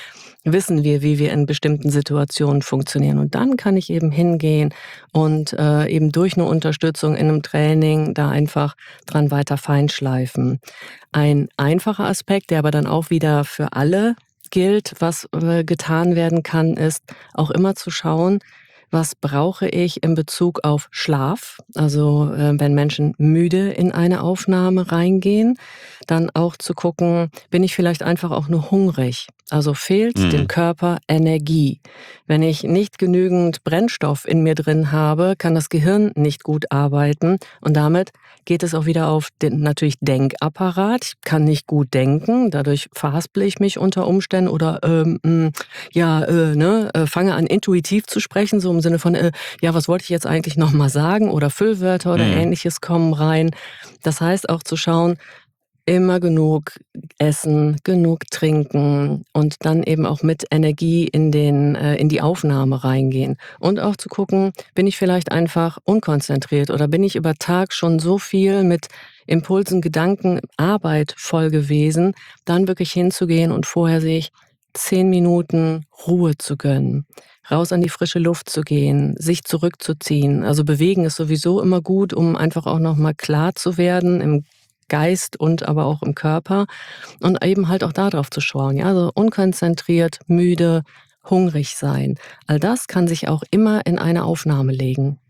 wissen wir, wie wir in bestimmten Situationen funktionieren. Und dann kann ich eben hingehen und äh, eben durch eine Unterstützung in einem Training da einfach dran weiter feinschleifen. Ein einfacher Aspekt, der aber dann auch wieder für alle gilt, was äh, getan werden kann, ist auch immer zu schauen, was brauche ich in Bezug auf Schlaf? Also äh, wenn Menschen müde in eine Aufnahme reingehen, dann auch zu gucken, bin ich vielleicht einfach auch nur hungrig? Also fehlt dem Mhm. Körper Energie? Wenn ich nicht genügend Brennstoff in mir drin habe, kann das Gehirn nicht gut arbeiten und damit geht es auch wieder auf den natürlich Denkapparat. Ich kann nicht gut denken, dadurch verhasple ich mich unter Umständen oder ähm, mh, ja, äh, ne, äh, fange an intuitiv zu sprechen, so im Sinne von, äh, ja, was wollte ich jetzt eigentlich nochmal sagen oder Füllwörter oder Mhm. Ähnliches kommen rein. Das heißt auch zu schauen, immer genug essen, genug trinken und dann eben auch mit Energie in den äh, in die Aufnahme reingehen. Und auch zu gucken, bin ich vielleicht einfach unkonzentriert oder bin ich über Tag schon so viel mit Impulsen, Gedanken, Arbeit voll gewesen, dann wirklich hinzugehen und vorher sich zehn Minuten Ruhe zu gönnen, raus an die frische Luft zu gehen, sich zurückzuziehen. Also bewegen ist sowieso immer gut, um einfach auch noch mal klar zu werden im Geist und aber auch im Körper und eben halt auch da drauf zu schauen, ja, also unkonzentriert, müde, hungrig sein. All das kann sich auch immer in eine Aufnahme legen.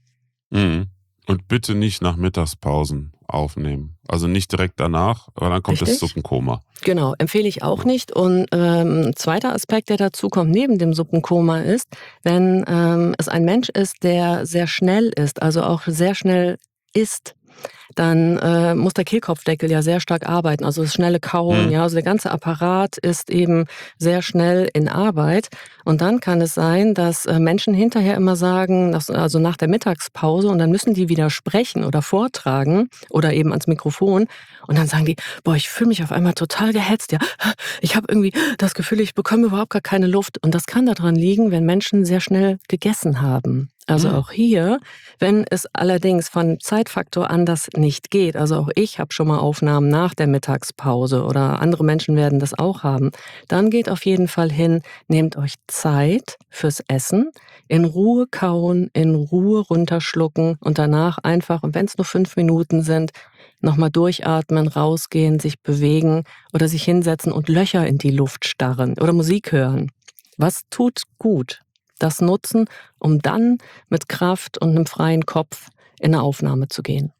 Mhm. Und bitte nicht nach Mittagspausen aufnehmen. Also nicht direkt danach, weil dann kommt das Richtig? Suppenkoma. Genau, empfehle ich auch Ja. nicht. Und ähm, zweiter Aspekt, der dazu kommt, neben dem Suppenkoma ist, wenn ähm, es ein Mensch ist, der sehr schnell ist, also auch sehr schnell isst, dann äh, muss der Kehlkopfdeckel ja sehr stark arbeiten, also das schnelle Kauen, Mhm. ja, also der ganze Apparat ist eben sehr schnell in Arbeit. Und dann kann es sein, dass äh, Menschen hinterher immer sagen, dass, also nach der Mittagspause, und dann müssen die wieder sprechen oder vortragen oder eben ans Mikrofon. Und dann sagen die, boah, ich fühle mich auf einmal total gehetzt, ja. Ich habe irgendwie das Gefühl, ich bekomme überhaupt gar keine Luft. Und das kann daran liegen, wenn Menschen sehr schnell gegessen haben. Also Mhm. auch hier, wenn es allerdings von Zeitfaktor anders nicht geht, also auch ich habe schon mal Aufnahmen nach der Mittagspause oder andere Menschen werden das auch haben, dann geht auf jeden Fall hin, nehmt euch Zeit fürs Essen, in Ruhe kauen, in Ruhe runterschlucken und danach einfach, und wenn es nur fünf Minuten sind, nochmal durchatmen, rausgehen, sich bewegen oder sich hinsetzen und Löcher in die Luft starren oder Musik hören. Was tut gut? Das nutzen, um dann mit Kraft und einem freien Kopf in 'ne Aufnahme zu gehen.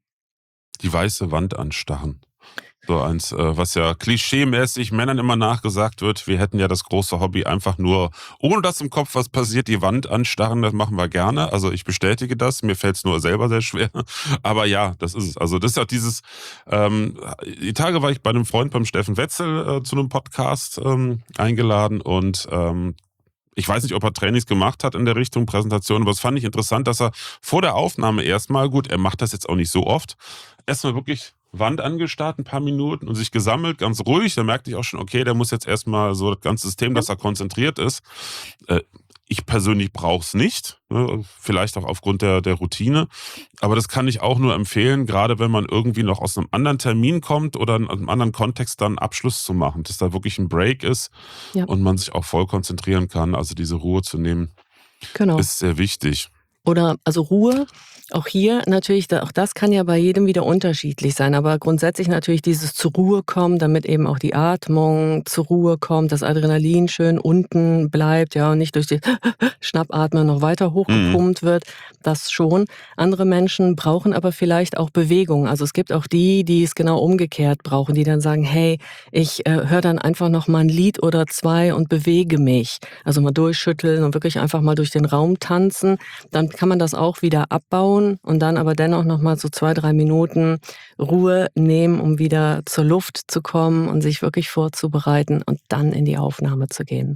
Die weiße Wand anstarren. So eins, äh, was ja klischeemäßig Männern immer nachgesagt wird. Wir hätten ja das große Hobby, einfach nur, ohne dass im Kopf was passiert, die Wand anstarren. Das machen wir gerne. Also ich bestätige das. Mir fällt es nur selber sehr schwer. Aber ja, das ist es. Also das ist ja dieses, ähm, die Tage war ich bei einem Freund, beim Steffen Wetzel, äh, zu einem Podcast ähm, eingeladen und ähm, ich weiß nicht, ob er Trainings gemacht hat in der Richtung Präsentation, aber es fand ich interessant, dass er vor der Aufnahme erstmal, gut, er macht das jetzt auch nicht so oft, erstmal wirklich Wand angestarrt, ein paar Minuten und sich gesammelt, ganz ruhig. Da merkte ich auch schon, okay, der muss jetzt erstmal so das ganze System, Ja. dass er konzentriert ist. Äh, Ich persönlich brauche es nicht, ne, vielleicht auch aufgrund der, der Routine. Aber das kann ich auch nur empfehlen, gerade wenn man irgendwie noch aus einem anderen Termin kommt oder in einem anderen Kontext dann einen Abschluss zu machen, dass da wirklich ein Break ist Ja, und man sich auch voll konzentrieren kann. Also diese Ruhe zu nehmen, genau. ist sehr wichtig. Oder also Ruhe, auch hier natürlich, da auch das kann ja bei jedem wieder unterschiedlich sein, aber grundsätzlich natürlich dieses zur Ruhe kommen, damit eben auch die Atmung zur Ruhe kommt, das Adrenalin schön unten bleibt, ja, und nicht durch die Schnappatmen noch weiter Mhm. hochgepumpt wird, das schon. Andere Menschen brauchen aber vielleicht auch Bewegung. Also es gibt auch die, die es genau umgekehrt brauchen, die dann sagen: „Hey, ich, äh, höre dann einfach noch mal 'n Lied oder zwei und bewege mich.“ Also mal durchschütteln und wirklich einfach mal durch den Raum tanzen. Dann kann man das auch wieder abbauen und dann aber dennoch noch mal so zwei, drei Minuten Ruhe nehmen, um wieder zur Luft zu kommen und sich wirklich vorzubereiten und dann in die Aufnahme zu gehen.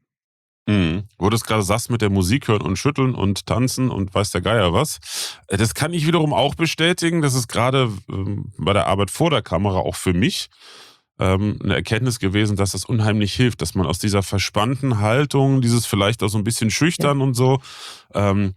Mhm. Wo du es gerade sagst mit der Musik hören und schütteln und tanzen und weiß der Geier was. Äh, Das kann ich wiederum auch bestätigen. Das ist gerade ähm, bei der Arbeit vor der Kamera auch für mich ähm, eine Erkenntnis gewesen, dass das unheimlich hilft, dass man aus dieser verspannten Haltung, dieses vielleicht auch so ein bisschen Ja, schüchtern und so, ähm,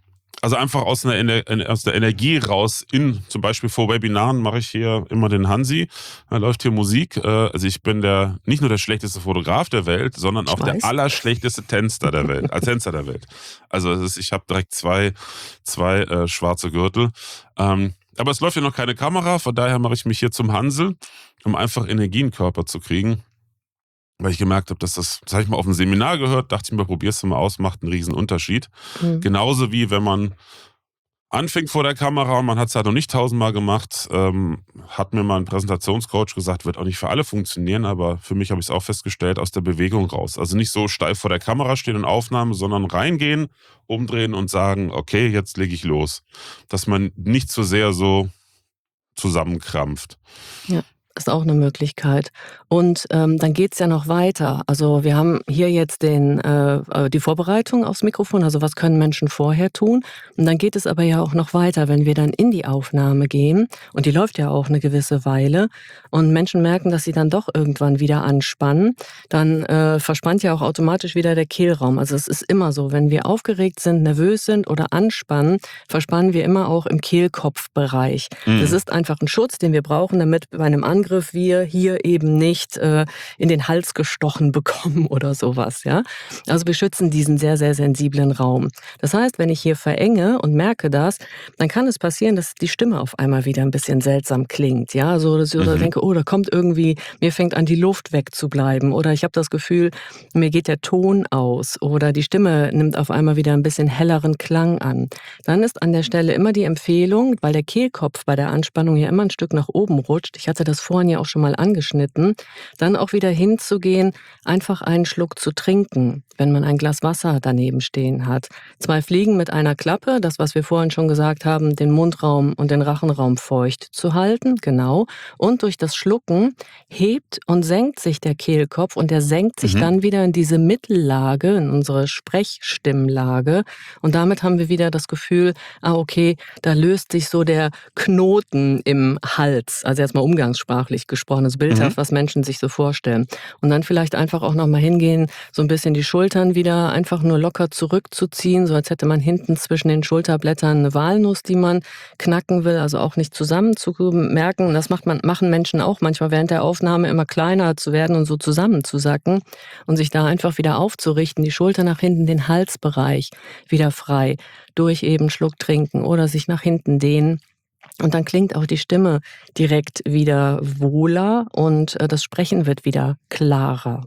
Also einfach aus, einer, aus der Energie raus, in zum Beispiel vor Webinaren mache ich hier immer den Hansi, da läuft hier Musik. Also ich bin der nicht nur der schlechteste Fotograf der Welt, sondern auch der allerschlechteste Tänzer der Welt, als Tänzer der Welt. Also es ist, ich habe direkt zwei, zwei äh, schwarze Gürtel. Ähm, aber es läuft ja noch keine Kamera, von daher mache ich mich hier zum Hansel, um einfach Energie in den Körper zu kriegen. Weil ich gemerkt habe, dass das, das habe ich mal auf einem Seminar gehört, dachte ich mir, probier's mal aus, macht einen riesen Unterschied. Mhm. Genauso wie wenn man anfängt vor der Kamera, man hat es halt noch nicht tausendmal gemacht, ähm, hat mir mal ein Präsentationscoach gesagt, wird auch nicht für alle funktionieren, aber für mich habe ich es auch festgestellt, aus der Bewegung raus. Also nicht so steif vor der Kamera stehen und Aufnahme, sondern reingehen, umdrehen und sagen, okay, jetzt lege ich los. Dass man nicht so sehr so zusammenkrampft. Ja. Ist auch eine Möglichkeit. Und ähm, dann geht's ja noch weiter. Also wir haben hier jetzt den, äh, die Vorbereitung aufs Mikrofon, also was können Menschen vorher tun. Und dann geht es aber ja auch noch weiter, wenn wir dann in die Aufnahme gehen. Und die läuft ja auch eine gewisse Weile. Und Menschen merken, dass sie dann doch irgendwann wieder anspannen. Dann äh, verspannt ja auch automatisch wieder der Kehlraum. Also es ist immer so, wenn wir aufgeregt sind, nervös sind oder anspannen, verspannen wir immer auch im Kehlkopfbereich. Mhm. Das ist einfach ein Schutz, den wir brauchen, damit bei einem Angriff wir hier eben nicht äh, in den Hals gestochen bekommen oder sowas, ja. Also wir schützen diesen sehr, sehr sensiblen Raum. Das heißt, wenn ich hier verenge und merke das, dann kann es passieren, dass die Stimme auf einmal wieder ein bisschen seltsam klingt, ja. So, dass ich mhm. denke, oh, da kommt irgendwie, mir fängt an, die Luft wegzubleiben oder ich habe das Gefühl, mir geht der Ton aus oder die Stimme nimmt auf einmal wieder ein bisschen helleren Klang an. Dann ist an der Stelle immer die Empfehlung, weil der Kehlkopf bei der Anspannung ja immer ein Stück nach oben rutscht, ich hatte das vorhin ja auch schon mal angeschnitten, dann auch wieder hinzugehen, einfach einen Schluck zu trinken, wenn man ein Glas Wasser daneben stehen hat. Zwei Fliegen mit einer Klappe, das, was wir vorhin schon gesagt haben, den Mundraum und den Rachenraum feucht zu halten, genau. Und durch das Schlucken hebt und senkt sich der Kehlkopf und der senkt sich mhm. dann wieder in diese Mittellage, in unsere Sprechstimmlage. Und damit haben wir wieder das Gefühl, ah okay, da löst sich so der Knoten im Hals, also jetzt mal umgangssprachlich gesprochen, das bildhaft, mhm. was Menschen sich so vorstellen. Und dann vielleicht einfach auch nochmal hingehen, so ein bisschen die Schultern wieder einfach nur locker zurückzuziehen, so als hätte man hinten zwischen den Schulterblättern eine Walnuss, die man knacken will, also auch nicht zusammen zu merken. Das macht man, machen Menschen auch manchmal während der Aufnahme immer kleiner zu werden und so zusammenzusacken und sich da einfach wieder aufzurichten, die Schulter nach hinten, den Halsbereich wieder frei, durch eben Schluck trinken oder sich nach hinten dehnen. Und dann klingt auch die Stimme direkt wieder wohler und das Sprechen wird wieder klarer.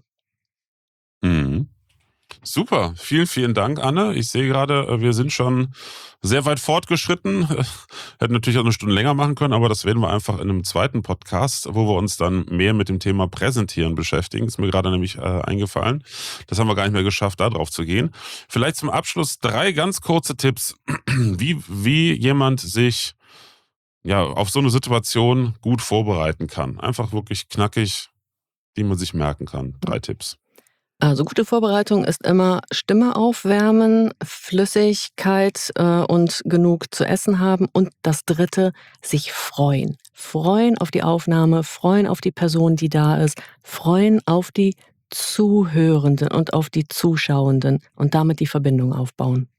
Mhm. Super, vielen, vielen Dank, Anne. Ich sehe gerade, wir sind schon sehr weit fortgeschritten. Hätten natürlich auch eine Stunde länger machen können, aber das werden wir einfach in einem zweiten Podcast, wo wir uns dann mehr mit dem Thema Präsentieren beschäftigen. Ist mir gerade nämlich äh, eingefallen. Das haben wir gar nicht mehr geschafft, da drauf zu gehen. Vielleicht zum Abschluss drei ganz kurze Tipps, wie, wie jemand sich ja, auf so eine Situation gut vorbereiten kann. Einfach wirklich knackig, die man sich merken kann. Drei Tipps. Also gute Vorbereitung ist immer Stimme aufwärmen, Flüssigkeit äh, und genug zu essen haben. Und das Dritte, sich freuen. Freuen auf die Aufnahme, freuen auf die Person, die da ist, freuen auf die Zuhörenden und auf die Zuschauenden und damit die Verbindung aufbauen.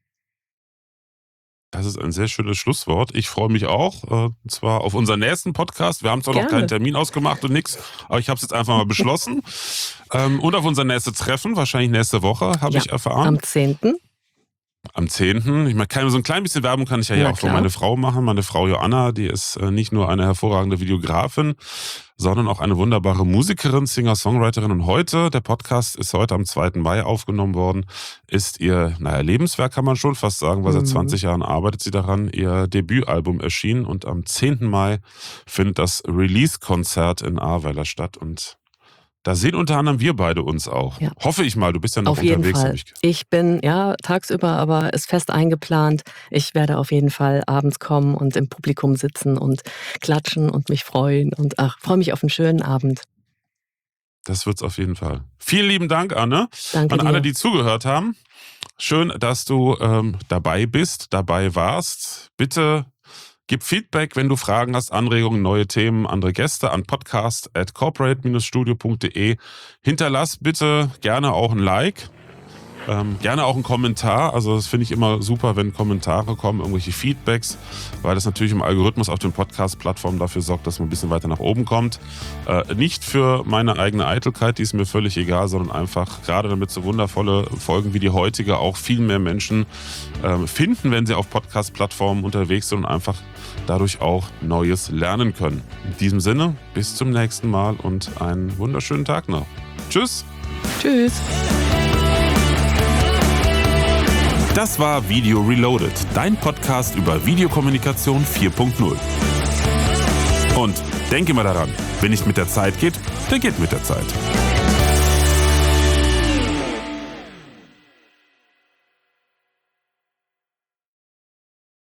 Das ist ein sehr schönes Schlusswort. Ich freue mich auch, und zwar auf unseren nächsten Podcast. Wir haben zwar noch keinen Termin ausgemacht und nichts, aber ich habe es jetzt einfach mal beschlossen. Und auf unser nächstes Treffen, wahrscheinlich nächste Woche, habe ja, ich erfahren. Am zehnten Am zehnten Ich meine, so ein klein bisschen Werbung kann ich ja, ja auch für meine Frau machen. Meine Frau Joanna, die ist nicht nur eine hervorragende Videografin, sondern auch eine wunderbare Musikerin, Singer-Songwriterin. Und heute, der Podcast ist heute am zweiten Mai aufgenommen worden, ist ihr, naja, Lebenswerk kann man schon fast sagen, weil mhm. seit zwanzig Jahren arbeitet sie daran, ihr Debütalbum erschienen. Und am zehnten Mai findet das Release-Konzert in Ahrweiler statt. Und da sehen unter anderem wir beide uns auch. Ja. Hoffe ich mal, du bist ja noch auf unterwegs. Jeden Fall. Ich, ich bin ja tagsüber, aber ist fest eingeplant. Ich werde auf jeden Fall abends kommen und im Publikum sitzen und klatschen und mich freuen. Und ach, freue mich auf einen schönen Abend. Das wird's auf jeden Fall. Vielen lieben Dank, Anne. Danke An dir. alle, die zugehört haben. Schön, dass du ähm, dabei bist, dabei warst. Bitte gib Feedback, wenn du Fragen hast, Anregungen, neue Themen, andere Gäste an podcast at corporate dash studio punkt de. Hinterlass bitte gerne auch ein Like. Ähm, gerne auch ein Kommentar. Also das finde ich immer super, wenn Kommentare kommen, irgendwelche Feedbacks, weil das natürlich im Algorithmus auf den Podcast-Plattformen dafür sorgt, dass man ein bisschen weiter nach oben kommt. Äh, nicht für meine eigene Eitelkeit, die ist mir völlig egal, sondern einfach gerade damit so wundervolle Folgen wie die heutige auch viel mehr Menschen äh, finden, wenn sie auf Podcast-Plattformen unterwegs sind und einfach dadurch auch Neues lernen können. In diesem Sinne, bis zum nächsten Mal und einen wunderschönen Tag noch. Tschüss. Tschüss. Das war Video Reloaded, dein Podcast über Videokommunikation vier Punkt null. Und denk immer daran, wer nicht mit der Zeit geht, der geht mit der Zeit.